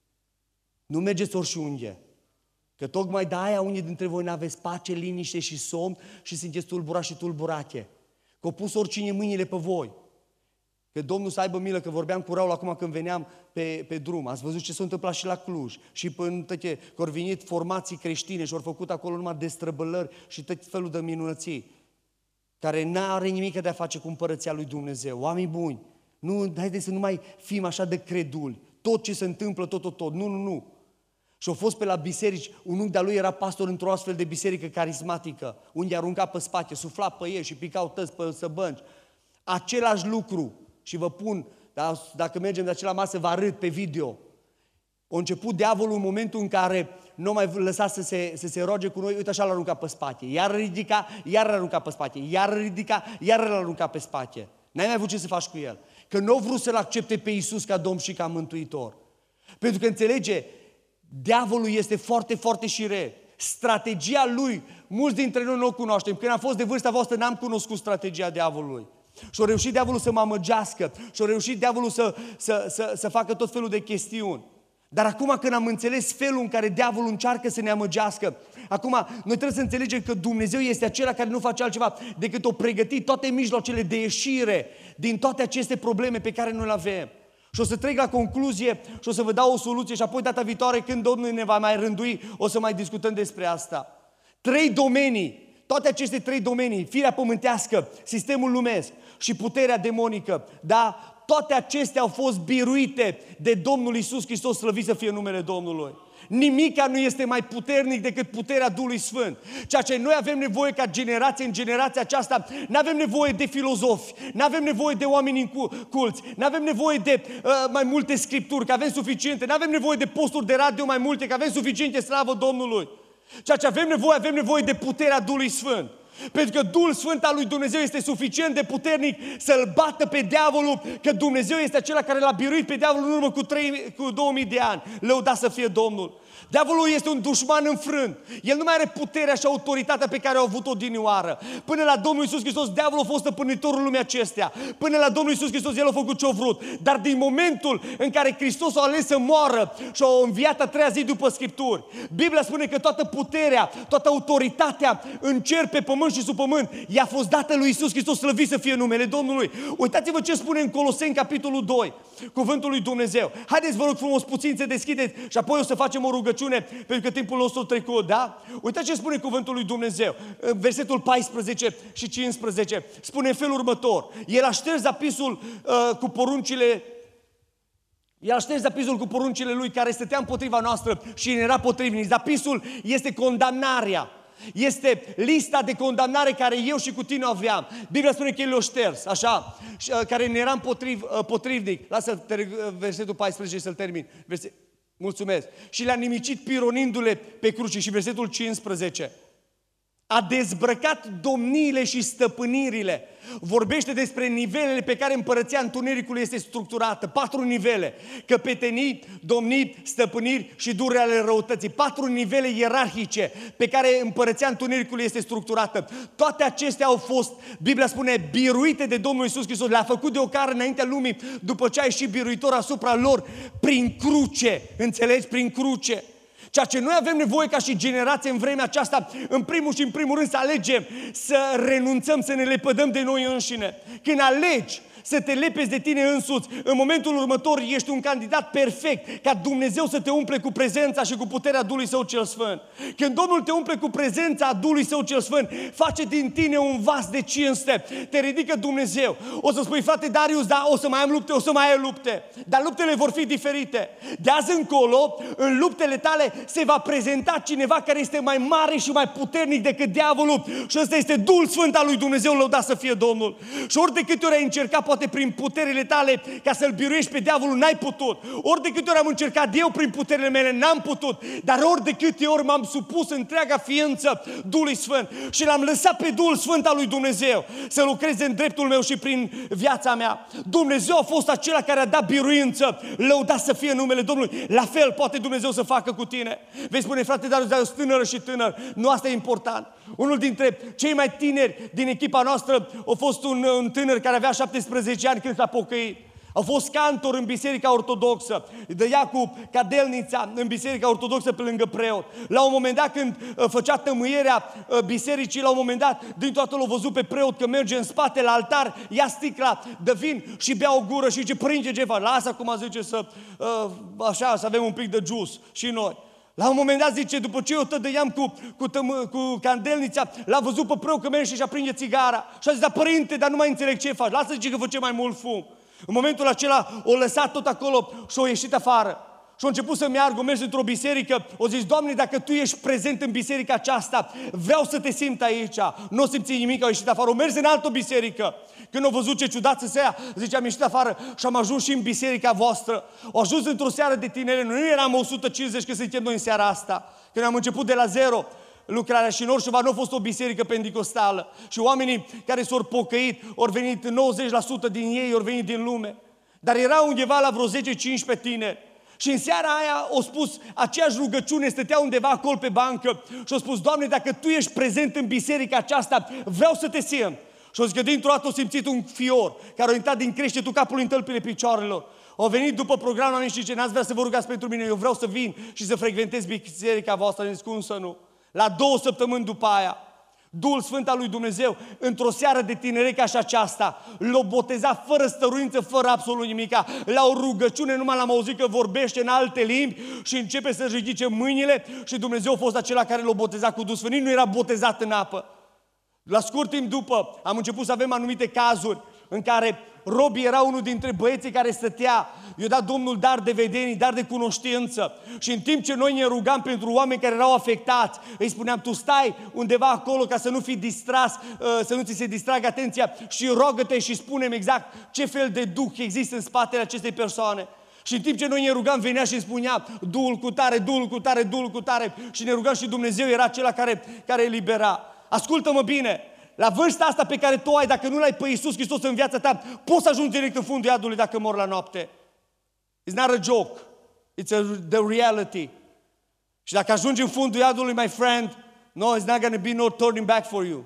Nu mergeți oriunde. Că tocmai de aia unii dintre voi n-aveți pace, liniște și somn și sunteți tulburați și tulburate. Că au pus oricine mâinile pe voi. Că Domnul să aibă milă, că vorbeam cu Raul acum când veneam pe, pe drum. Ați văzut ce s-a întâmplat și la Cluj. Și până tăche, că au venit formații creștine și au făcut acolo numai destrăbălări și tot felul de minunății. Care n-are nimic de a face cu împărăția lui Dumnezeu. Oameni buni, nu, haideți să nu mai fim așa de creduli. Tot ce se întâmplă, tot, tot, tot. Nu, nu, nu. Și a fost pe la biserici, un unchi de-a lui era pastor într-o astfel de biserică carismatică, unde arunca pe spate, sufla pe ei și picau tăți pe săbănci. Același lucru, și vă pun, da, dacă mergem de acela masă, vă arăt pe video. A început diavolul în momentul în care nu mai lăsa să se, să se roage cu noi, uite așa l-a aruncat pe spate, iar ridica, iar l-a aruncat pe spate, iar ridica, iar l-a aruncat pe spate. N-ai mai avut ce să faci cu el. Că nu a vrut să-L accepte pe Iisus ca Domn și ca Mântuitor. Pentru că înțelege, diavolul este foarte, foarte șiret. Strategia lui, mulți dintre noi nu o cunoaștem. Când am fost de vârsta voastră, n-am cunoscut strategia diavolului. Și-a reușit diavolul să mă amăgească, și-a reușit diavolul să, să, să, să facă tot felul de chestiuni. Dar acum când am înțeles felul în care diavolul încearcă să ne amăgească, acum noi trebuie să înțelegem că Dumnezeu este acela care nu face altceva decât o pregăti toate mijloacele de ieșire din toate aceste probleme pe care noi le avem. Și o să trec la concluzie și o să vă dau o soluție și apoi data viitoare când Domnul ne va mai rândui, o să mai discutăm despre asta. Trei domenii, toate aceste trei domenii, firea pământească, sistemul lumesc și puterea demonică, da? Toate acestea au fost biruite de Domnul Iisus Hristos, slăvit să fie numele Domnului. Nimica nu este mai puternic decât puterea Duhului Sfânt. Ceea ce noi avem nevoie ca generație în generația aceasta, nu avem nevoie de filozofi, nu avem nevoie de oameni culți, nu avem nevoie de uh, mai multe scripturi, că avem suficiente, nu avem nevoie de posturi de radio mai multe, că avem suficiente, slavă Domnului. Ceea ce avem nevoie, avem nevoie de puterea Duhului Sfânt. Pentru că Duhul Sfânt al lui Dumnezeu este suficient de puternic să-l bată pe diavolul, că Dumnezeu este acela care l-a biruit pe diavolul în urmă cu, trei, cu două mii de ani. Lăudat să fie Domnul. Diavolul este un dușman înfrânt. El nu mai are puterea și autoritatea pe care au avut-o odinioară. Până la Domnul Iisus Hristos, diavolul a fost stăpânitorul lumii acestea. Până la Domnul Iisus Hristos, el a făcut ce-a vrut. Dar din momentul în care Hristos a ales să moară și a înviat a treia zi după Scripturi, Biblia spune că toată puterea, toată autoritatea în cer, pe pământ și sub pământ, i-a fost dată lui Iisus Hristos, slăvit să fie numele Domnului. Uitați-vă ce spune în Coloseni, capitolul doi, cuvântul lui Dumnezeu. Haideți, vă rog frumos, puțin să deschideți și apoi o să facem o rugăciune, pentru că timpul nostru a trecut, da? Uitați ce spune cuvântul lui Dumnezeu. În versetul paisprezece și cincisprezece spune în felul următor. El a șters zapisul uh, cu poruncile El a șters zapisul cu poruncile lui care stătea împotriva noastră și era potrivnic. Zapisul este condamnarea. Este lista de condamnare care eu și cu tine aveam. Biblia spune că el l-a șters, așa, care ne era împotriv, potrivnic. Lasă versetul paisprezece să-l termin. Verset... Mulțumesc. Și le-a nimicit pironindu-le pe cruce. Și versetul cincisprezece. A dezbrăcat domniile și stăpânirile. Vorbește despre nivelele pe care împărăția întunericului este structurată. Patru nivele. Căpetenii, domnii, stăpâniri și durerile ale răutății. Patru nivele ierarhice pe care împărăția întunericului este structurată. Toate acestea au fost, Biblia spune, biruite de Domnul Iisus Hristos. Le-a făcut de ocară înaintea lumii, după ce a ieșit biruitor asupra lor, prin cruce. Înțelegi? Prin cruce. Ceea ce noi avem nevoie ca și generație în vremea aceasta, în primul și în primul rând să alegem să renunțăm, să ne lepădăm de noi înșine. Când alegi să te lepezi de tine însuți, în momentul următor ești un candidat perfect ca Dumnezeu să te umple cu prezența și cu puterea Duhului Său cel Sfânt. Când Domnul te umple cu prezența Duhului Său cel Sfânt, face din tine un vas de cinste, te ridică Dumnezeu. O să spui, frate Darius, da, o să mai am lupte, o să mai ai lupte, dar luptele vor fi diferite. De azi încolo, în luptele tale se va prezenta cineva care este mai mare și mai puternic decât diavolul și ăsta este Duhul Sfânt al lui Dumnezeu, lăudat să fie Domnul. Și ori de câte ori ai încercat, poate prin puterile tale, ca să-l biruiești pe diavolul, n-ai putut. Ori de câte ori am încercat eu prin puterile mele, n-am putut. Dar ori de câte ori m-am supus întreaga ființă Duhului Sfânt și l-am lăsat pe Duhul Sfânt al lui Dumnezeu să lucreze în dreptul meu și prin viața mea. Dumnezeu a fost acela care a dat biruință, lăudat să fie numele Domnului. La fel poate Dumnezeu să facă cu tine. Vei spune, frate, dar eu sunt tânără și tânăr. Nu, asta e important. Unul dintre cei mai tineri din echipa noastră a fost un, un tânăr care avea șaptesprezece ani când s-a pocăit. A fost cantor în Biserica Ortodoxă, dăia cu cadelnița în Biserica Ortodoxă pe lângă preot. La un moment dat, când uh, făcea tămâierea uh, bisericii, la un moment dat, din toată l-a văzut pe preot că merge în spate la altar, ia sticla de vin și bea o gură și zice, părinte, ce faci? Lasă, acum zice, să, uh, așa, să avem un pic de juice și noi. La un moment dat zice, după ce eu tădăiam cu, cu, tămă, cu candelnița, l-a văzut pe preot că merge și aprinde țigara. Și a zis, da, părinte, dar nu mai înțeleg ce faci. Lasă, zice, că face mai mult fum. În momentul acela o lăsat tot acolo și o ieșit afară. și a început să meargă, a mers într-o biserică, o zis, Doamne, dacă Tu ești prezent în biserica aceasta, vreau să Te simt aici. Nu o simți nimic, au ieșit afară, o mers în altă biserică. Când au văzut ce ciudat să se ia, zice, am ieșit afară și am ajuns și în biserica voastră. Au ajuns într-o seară de tineri, noi nu eram o sută cincizeci că suntem noi în seara asta. Când am început de la zero lucrarea și în Orșova nu a fost o biserică pentecostală. Și oamenii care s-au pocăit, au venit nouăzeci la sută din ei, au venit din lume. Dar erau undeva la vreo zece cincisprezece tineri. Și în seara aia au spus aceeași rugăciune, stătea undeva acolo pe bancă și au spus, Doamne, dacă Tu ești prezent în biserica aceasta, vreau să Te simt. Și au zis că dintr-o dată au simțit un fior care a intrat din creștetul capului în tălpile picioarelor. Au venit după programul și zice, n-ați vrea să vă rugați pentru mine, eu vreau să vin și să frecventez biserica voastră. Am zis, cum să nu? La două săptămâni după aia, Duhul Sfânt al lui Dumnezeu, într-o seară de tineret ca și aceasta, l-a botezat fără stăruință, fără absolut nimica. La o rugăciune numai l-am auzit că vorbește în alte limbi și începe să ridice mâinile și Dumnezeu a fost acela care l-a botezat cu Duhul Sfânt. Nu era botezat în apă. La scurt timp după, am început să avem anumite cazuri în care Robi era unul dintre băieții care stătea, i-a dat Domnul dar de vedenii, dar de cunoștință. Și în timp ce noi ne rugam pentru oameni care erau afectați, îi spuneam, tu stai undeva acolo ca să nu fii distras, să nu ți se distragă atenția și rogă-te și spune-mi exact ce fel de duh există în spatele acestei persoane. Și în timp ce noi ne rugam, venea și spunea, Duhul cu tare, Duhul cu tare, Duhul cu tare. Și ne rugam și Dumnezeu era acela care, care elibera. Ascultă-mă bine! La vârsta asta pe care tu ai, dacă nu l-ai pe Iisus Hristos în viața ta, poți să ajungi direct în fundul iadului dacă mor la noapte. It's not a joke. It's a, the reality. Și dacă ajungi în fundul iadului, my friend, no, it's not going to be no turning back for you.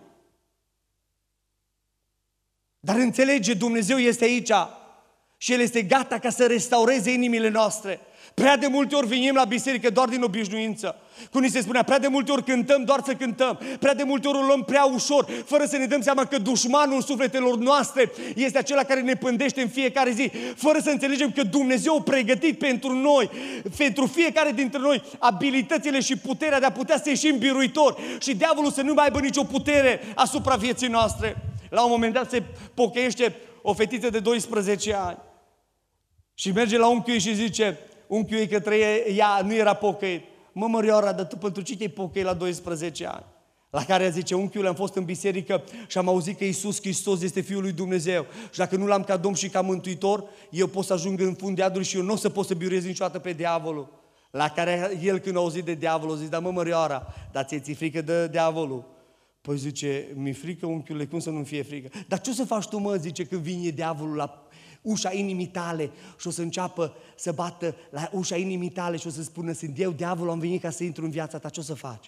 Dar înțelege, Dumnezeu este aici și El este gata ca să restaureze inimile noastre. Prea de multe ori venim la biserică doar din obișnuință. Cum ni se spunea, prea de multe ori cântăm doar să cântăm. Prea de multe ori o luăm prea ușor, fără să ne dăm seama că dușmanul sufletelor noastre este acela care ne pândește în fiecare zi. Fără să înțelegem că Dumnezeu a pregătit pentru noi, pentru fiecare dintre noi, abilitățile și puterea de a putea să ieșim biruitori. Și diavolul să nu mai aibă nicio putere asupra vieții noastre. La un moment dat se pocăiește o fetiță de doisprezece ani. Și merge la unchiul ei și zice, unchiul ei către ea nu era pocăit. Mă, Mărioara, dar tu pentru ce te-ai pocăit la doisprezece ani? La care zice, unchiul, am fost în biserică și am auzit că Iisus Hristos este Fiul lui Dumnezeu. Și dacă nu l-am ca Domn și ca Mântuitor, eu pot să ajung în fund de iadului și eu nu o să pot să biruiesc niciodată pe diavolul. La care el, când a auzit de diavol, a zis, da, mă, Mărioara, dar ți-e ți frică de diavolul? Păi zice, mi-e frică, unchiule, cum să nu-mi fie frică? Dar ce o să faci tu, mă, zice, când vine diavolul la ușa inimii tale și o să înceapă să bată la ușa inimii tale și o să spună, sunt eu, diavolul, am venit ca să intru în viața ta, ce o să faci?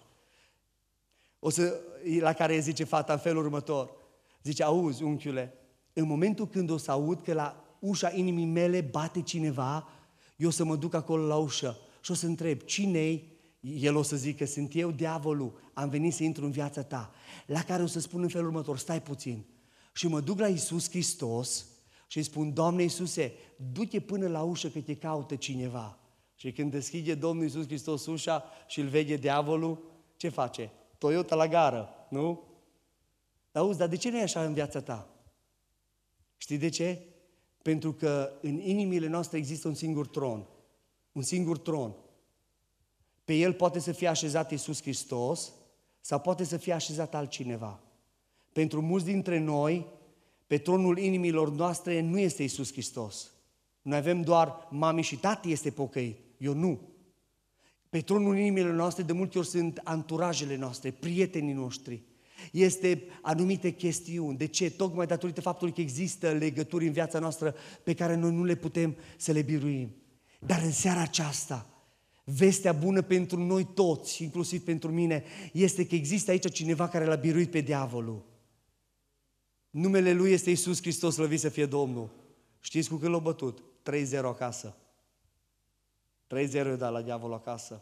O să, la care zice fata în felul următor, zice, auzi, unchiule, în momentul când o să aud că la ușa inimii mele bate cineva, eu o să mă duc acolo la ușă și o să întreb, cine-i? El o să zică, sunt eu, diavolul, am venit să intru în viața ta. La care o să spun în felul următor, stai puțin. Și mă duc la Iisus Hristos și îi spun, Doamne Iisuse, du-te până la ușă că te caută cineva. Și când deschide Domnul Iisus Hristos ușa și îl vede diavolul, ce face? Toyota la gară, nu? Dar auzi, dar de ce nu e așa în viața ta? Știi de ce? Pentru că în inimile noastre există un singur tron. Un singur tron. Pe el poate să fie așezat Iisus Hristos sau poate să fie așezat altcineva. Pentru mulți dintre noi, pe tronul inimilor noastre nu este Iisus Hristos. Noi avem doar mami și tati este pocăit. Eu nu. Pe tronul inimilor noastre de multe ori sunt anturajele noastre, prietenii noștri. Este anumite chestiuni. De ce? Tocmai datorită faptului că există legături în viața noastră pe care noi nu le putem să le biruim. Dar în seara aceasta, vestea bună pentru noi toți, inclusiv pentru mine, este că există aici cineva care l-a biruit pe diavolul. Numele lui este Iisus Hristos, slăvit să fie Domnul. Știți cu cât l-a bătut? trei zero acasă. trei zero i-a dat la diavolul acasă.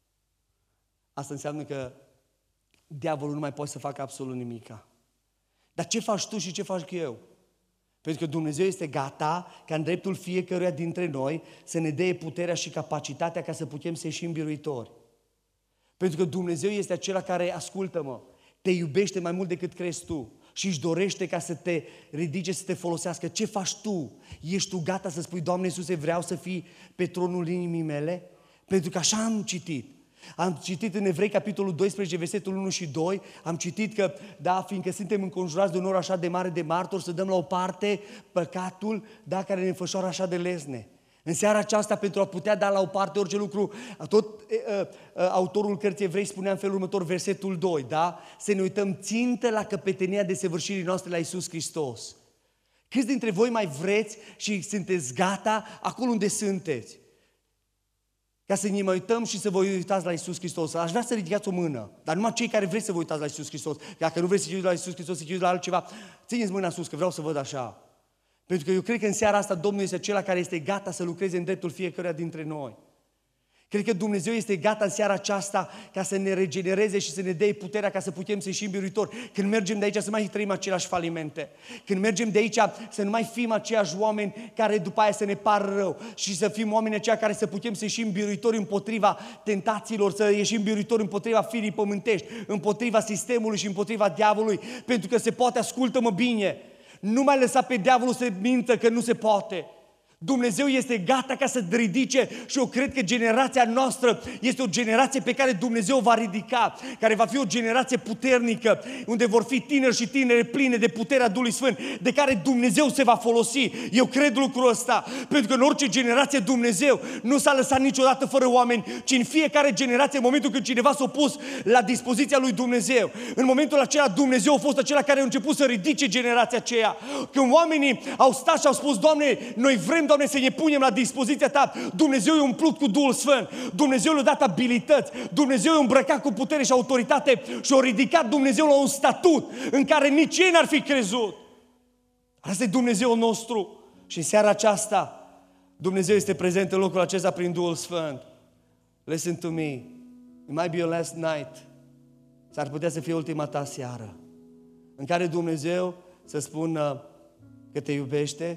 Asta înseamnă că diavolul nu mai poate să facă absolut nimica. Dar ce faci tu și ce fac eu? Pentru că Dumnezeu este gata ca în dreptul fiecăruia dintre noi să ne dea puterea și capacitatea ca să putem să ieșim biruitori. Pentru că Dumnezeu este acela care, ascultă-mă, te iubește mai mult decât crezi tu și își dorește ca să te ridice, să te folosească. Ce faci tu? Ești tu gata să spui, Doamne Iisuse, vreau să fii pe tronul inimii mele? Pentru că așa am citit. Am citit în Evrei, capitolul doisprezece, versetul unu și doi, am citit că, da, fiindcă suntem înconjurați de un număr așa de mare de martori, să dăm la o parte păcatul, da, care ne înfășoară așa de lesne. În seara aceasta, pentru a putea da la o parte orice lucru, tot uh, uh, autorul cărții Evrei spunea în felul următor, versetul doi, da? Să ne uităm țintă la căpetenia desăvârșirii noastre la Iisus Hristos. Câți dintre voi mai vreți și sunteți gata acolo unde sunteți? Ca să ne mai uităm și să vă uitați la Iisus Hristos. Aș vrea să ridicați o mână, dar numai cei care vreți să vă uitați la Iisus Hristos. Dacă nu vreți să vă uitați la Iisus Hristos, să vă uitați la altceva, țineți mâna sus, că vreau să văd așa. Pentru că eu cred că în seara asta Domnul este acela care este gata să lucreze în dreptul fiecăruia dintre noi. Cred că Dumnezeu este gata în seara aceasta ca să ne regenereze și să ne dea puterea ca să putem să ieșim biruitori. Când mergem de aici să mai trăim aceleași falimente. Când mergem de aici să nu mai fim aceiași oameni care după aia să ne pară rău. Și să fim oameni aceia care să putem să ieșim biruitori împotriva tentațiilor, să ieșim biruitori împotriva firii pământești, împotriva sistemului și împotriva diavolului. Pentru că se poate, ascultă-mă bine, nu mai lăsa pe diavolul să mintă că nu se poate. Dumnezeu este gata ca să ridice și eu cred că generația noastră este o generație pe care Dumnezeu va ridica, care va fi o generație puternică, unde vor fi tineri și tinere pline de puterea Duhului Sfânt, de care Dumnezeu se va folosi. Eu cred lucrul ăsta, pentru că în orice generație Dumnezeu nu s-a lăsat niciodată fără oameni, ci în fiecare generație, în momentul când cineva s-a pus la dispoziția lui Dumnezeu, în momentul acela Dumnezeu a fost acela care a început să ridice generația aceea. Când oamenii au stat și au spus, Doamne, noi vrem, Doamne, să ne punem la dispoziția Ta. Dumnezeu i-a umplut cu Duhul Sfânt. Dumnezeu le-a dat abilități. Dumnezeu i-a îmbrăcat cu putere și autoritate și a ridicat Dumnezeu la un statut în care nici ei n-ar fi crezut. Asta e Dumnezeul nostru. Și în seara aceasta Dumnezeu este prezent în locul acesta prin Duhul Sfânt. Listen to me. It might be your last night. S-ar putea să fie ultima ta seară în care Dumnezeu să spună că te iubește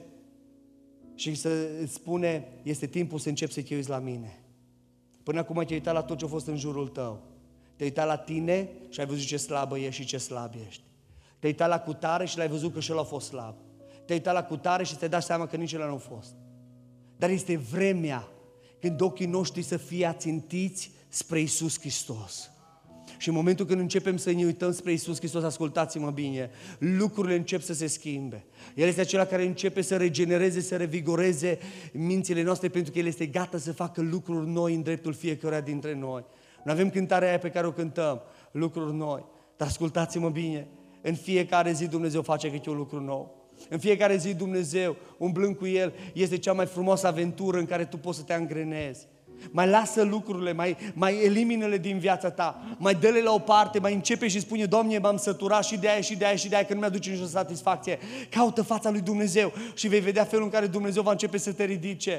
și să îți spune, este timpul să începi să te uiți la mine. Până acum te-ai uitat la tot ce a fost în jurul tău. Te-ai uitat la tine și ai văzut ce slabă ești și ce slab ești. Te-ai uitat la cutare și l-ai văzut că și el a fost slab. Te-ai uitat la cutare și ți-ai dat seama că nici el nu a fost. Dar este vremea când ochii noștri să fie ațintiți spre Iisus Hristos. Și în momentul când începem să ne uităm spre Iisus Hristos, ascultați-mă bine, lucrurile încep să se schimbe. El este acela care începe să regenereze, să revigoreze mințile noastre, pentru că El este gata să facă lucruri noi în dreptul fiecăruia dintre noi. Noi avem cântarea aia pe care o cântăm, lucruri noi. Dar ascultați-mă bine, în fiecare zi Dumnezeu face câte un lucru nou. În fiecare zi Dumnezeu, umblând cu El, este cea mai frumoasă aventură în care tu poți să te angrenezi. Mai lasă lucrurile, mai, mai elimină-le din viața ta, mai dă-le la o parte, mai începe și spune, Doamne, m-am săturat și de aia și de aia și de aia, că nu mi-aduce nicio satisfacție. Caută fața lui Dumnezeu și vei vedea felul în care Dumnezeu va începe să te ridice.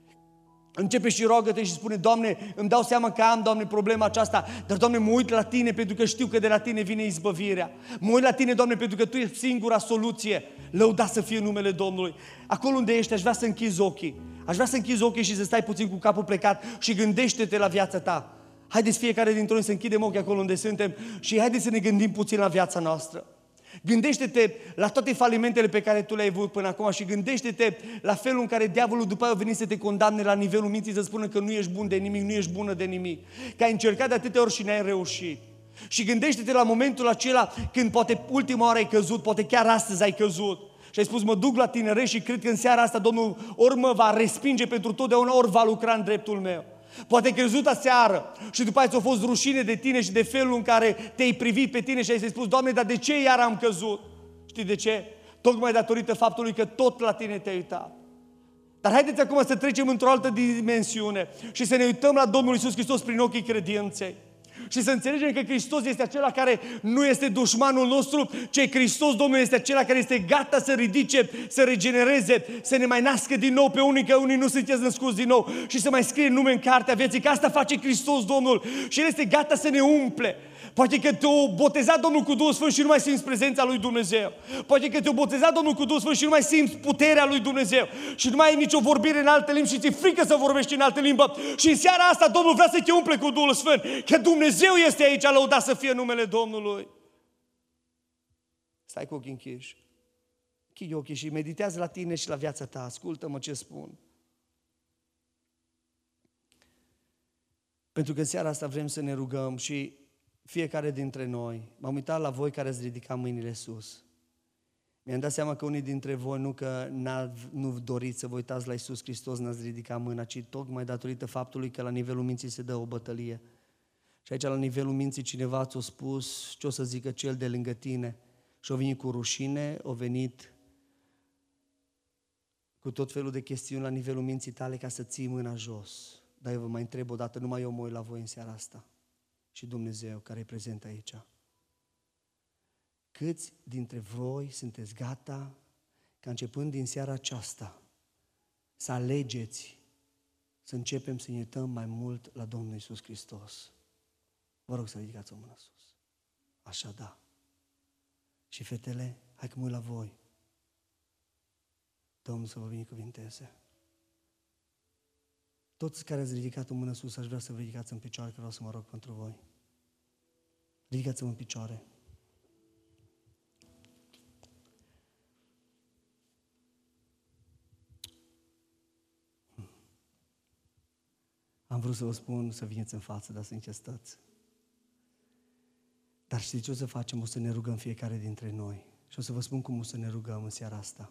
Începe și rogă-te și spune, Doamne, îmi dau seama că am, Doamne, problema aceasta, dar, Doamne, mă uit la Tine pentru că știu că de la Tine vine izbăvirea. Mă uit la Tine, Doamne, pentru că Tu ești singura soluție. Lăudat să fie numele Domnului. Acolo unde ești, aș vrea să închizi ochii. Aș vrea să închizi ochii și să stai puțin cu capul plecat și gândește-te la viața ta. Haideți fiecare dintre noi să închidem ochii acolo unde suntem și haideți să ne gândim puțin la viața noastră. Gândește-te la toate falimentele pe care tu le-ai avut până acum și gândește-te la felul în care diavolul după aia a venit să te condamne la nivelul minții, să spună că nu ești bun de nimic, nu ești bună de nimic, că ai încercat de atâtea ori și n-ai reușit. Și gândește-te la momentul acela când poate ultima oară ai căzut, poate chiar astăzi ai căzut și ai spus, mă duc la tineret și cred că în seara asta Domnul ori mă va respinge pentru totdeauna, ori va lucra în dreptul meu. Poate ai crezut aseară și după aceea ți-a fost rușine de tine și de felul în care te-ai privit pe tine și ai spus, Doamne, dar de ce iar am căzut? Știi de ce? Tocmai datorită faptului că tot la tine te-ai uitat. Dar haideți acum să trecem într-o altă dimensiune și să ne uităm la Domnul Iisus Hristos prin ochii credinței. Și să înțelegem că Hristos este acela care nu este dușmanul nostru, ci Hristos, Domnul, este acela care este gata să ridice, să regenereze, să ne mai nască din nou pe unii, că unii nu sunteți născuți din nou și să mai scrie nume în cartea vieții, că asta face Hristos, Domnul, și El este gata să ne umple. Poate că te-a botezat Domnul cu Duhul Sfânt și nu mai simți prezența lui Dumnezeu. Poate că te-a botezat Domnul cu Duhul Sfânt și nu mai simți puterea lui Dumnezeu. Și nu mai ai nicio vorbire în alte limbi și ți-e frică să vorbești în alte limbă. Și în seara asta Domnul vrea să te umple cu Duhul Sfânt. Că Dumnezeu este aici, lăudat să fie numele Domnului. Stai cu ochii închiși. Închide ochii și meditează la tine și la viața ta. Ascultă-mă ce spun. Pentru că în seara asta vrem să ne rugăm și fiecare dintre noi, m-am uitat la voi care ați ridicat mâinile sus. Mi-am dat seama că unii dintre voi nu că nu doriți să vă uitați la Iisus Hristos, n-ați ridicat mâna, ci tocmai datorită faptului că la nivelul minții se dă o bătălie. Și aici la nivelul minții cineva ți-a spus ce o să zică cel de lângă tine și o venit cu rușine, o venit cu tot felul de chestiuni la nivelul minții tale ca să ții mâna jos. Dar eu vă mai întreb o dată, numai eu mă uit la voi în seara asta și Dumnezeu care e prezent aici. Câți dintre voi sunteți gata ca începând din seara aceasta să alegeți să începem să ne uităm mai mult la Domnul Iisus Hristos? Vă rog să ridicați o mână sus. Așa, da. Și fetele, hai că mă uit la voi. Domnul să vă binecuvinteze. Toți care ați ridicat o mână sus, aș vrea să vă ridicați în picioare, că vreau să mă rog pentru voi. Ridicați-vă în picioare. Am vrut să vă spun să veniți în față, dar să încestați. Dar știți ce o să facem? O să ne rugăm fiecare dintre noi. Și o să vă spun cum o să ne rugăm în seara asta.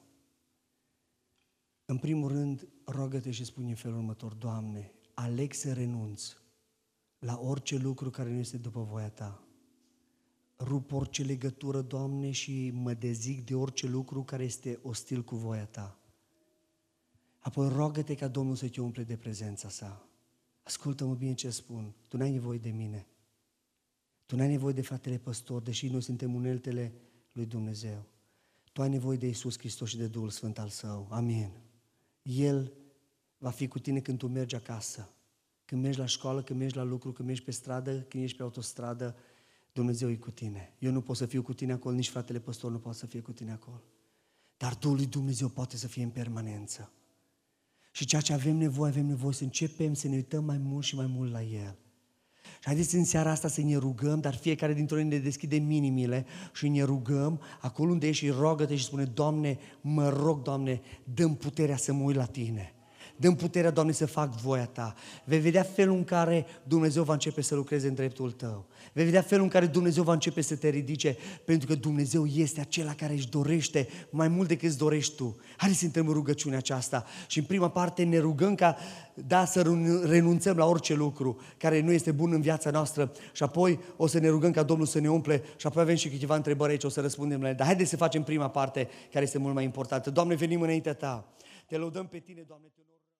În primul rând, rogă-te și spune în felul următor: Doamne, aleg să renunț la orice lucru care nu este după voia Ta. Rup orice legătură, Doamne, și mă dezic de orice lucru care este ostil cu voia Ta. Apoi rogă-te ca Domnul să te umple de prezența Sa. Ascultă-mă bine ce spun. Tu n-ai nevoie de mine. Tu n-ai nevoie de fratele păstor, deși noi suntem uneltele lui Dumnezeu. Tu ai nevoie de Iisus Hristos și de Duhul Sfânt al Său. Amin. El va fi cu tine când tu mergi acasă, când mergi la școală, când mergi la lucru, când mergi pe stradă, când ești pe autostradă. Dumnezeu e cu tine. Eu nu pot să fiu cu tine acolo, nici fratele păstor nu poate să fie cu tine acolo. Dar Duhul lui Dumnezeu poate să fie în permanență. Și ceea ce avem nevoie, avem nevoie să începem să ne uităm mai mult și mai mult la El. Și haideți în seara asta să ne rugăm, dar fiecare dintre noi ne deschide inimile și ne rugăm acolo unde ești și rogă-te și spune: Doamne, mă rog, Doamne, dă-mi puterea să mă uit la Tine. Dă-mi puterea, Doamne, să fac voia Ta. Vei vedea felul în care Dumnezeu va începe să lucreze în dreptul tău. Vei vedea felul în care Dumnezeu va începe să te ridice, pentru că Dumnezeu este acela care își dorește mai mult decât îți dorești tu. Haideți să intrăm în rugăciunea aceasta și în prima parte ne rugăm ca, da, să renunțăm la orice lucru care nu este bun în viața noastră și apoi o să ne rugăm ca Domnul să ne umple și apoi avem și câteva întrebări aici, o să răspundem la ele. Dar haideți să facem prima parte care este mult mai importantă. Doamne, venim înaintea Ta. Te lăudăm pe Tine, Doamne, Te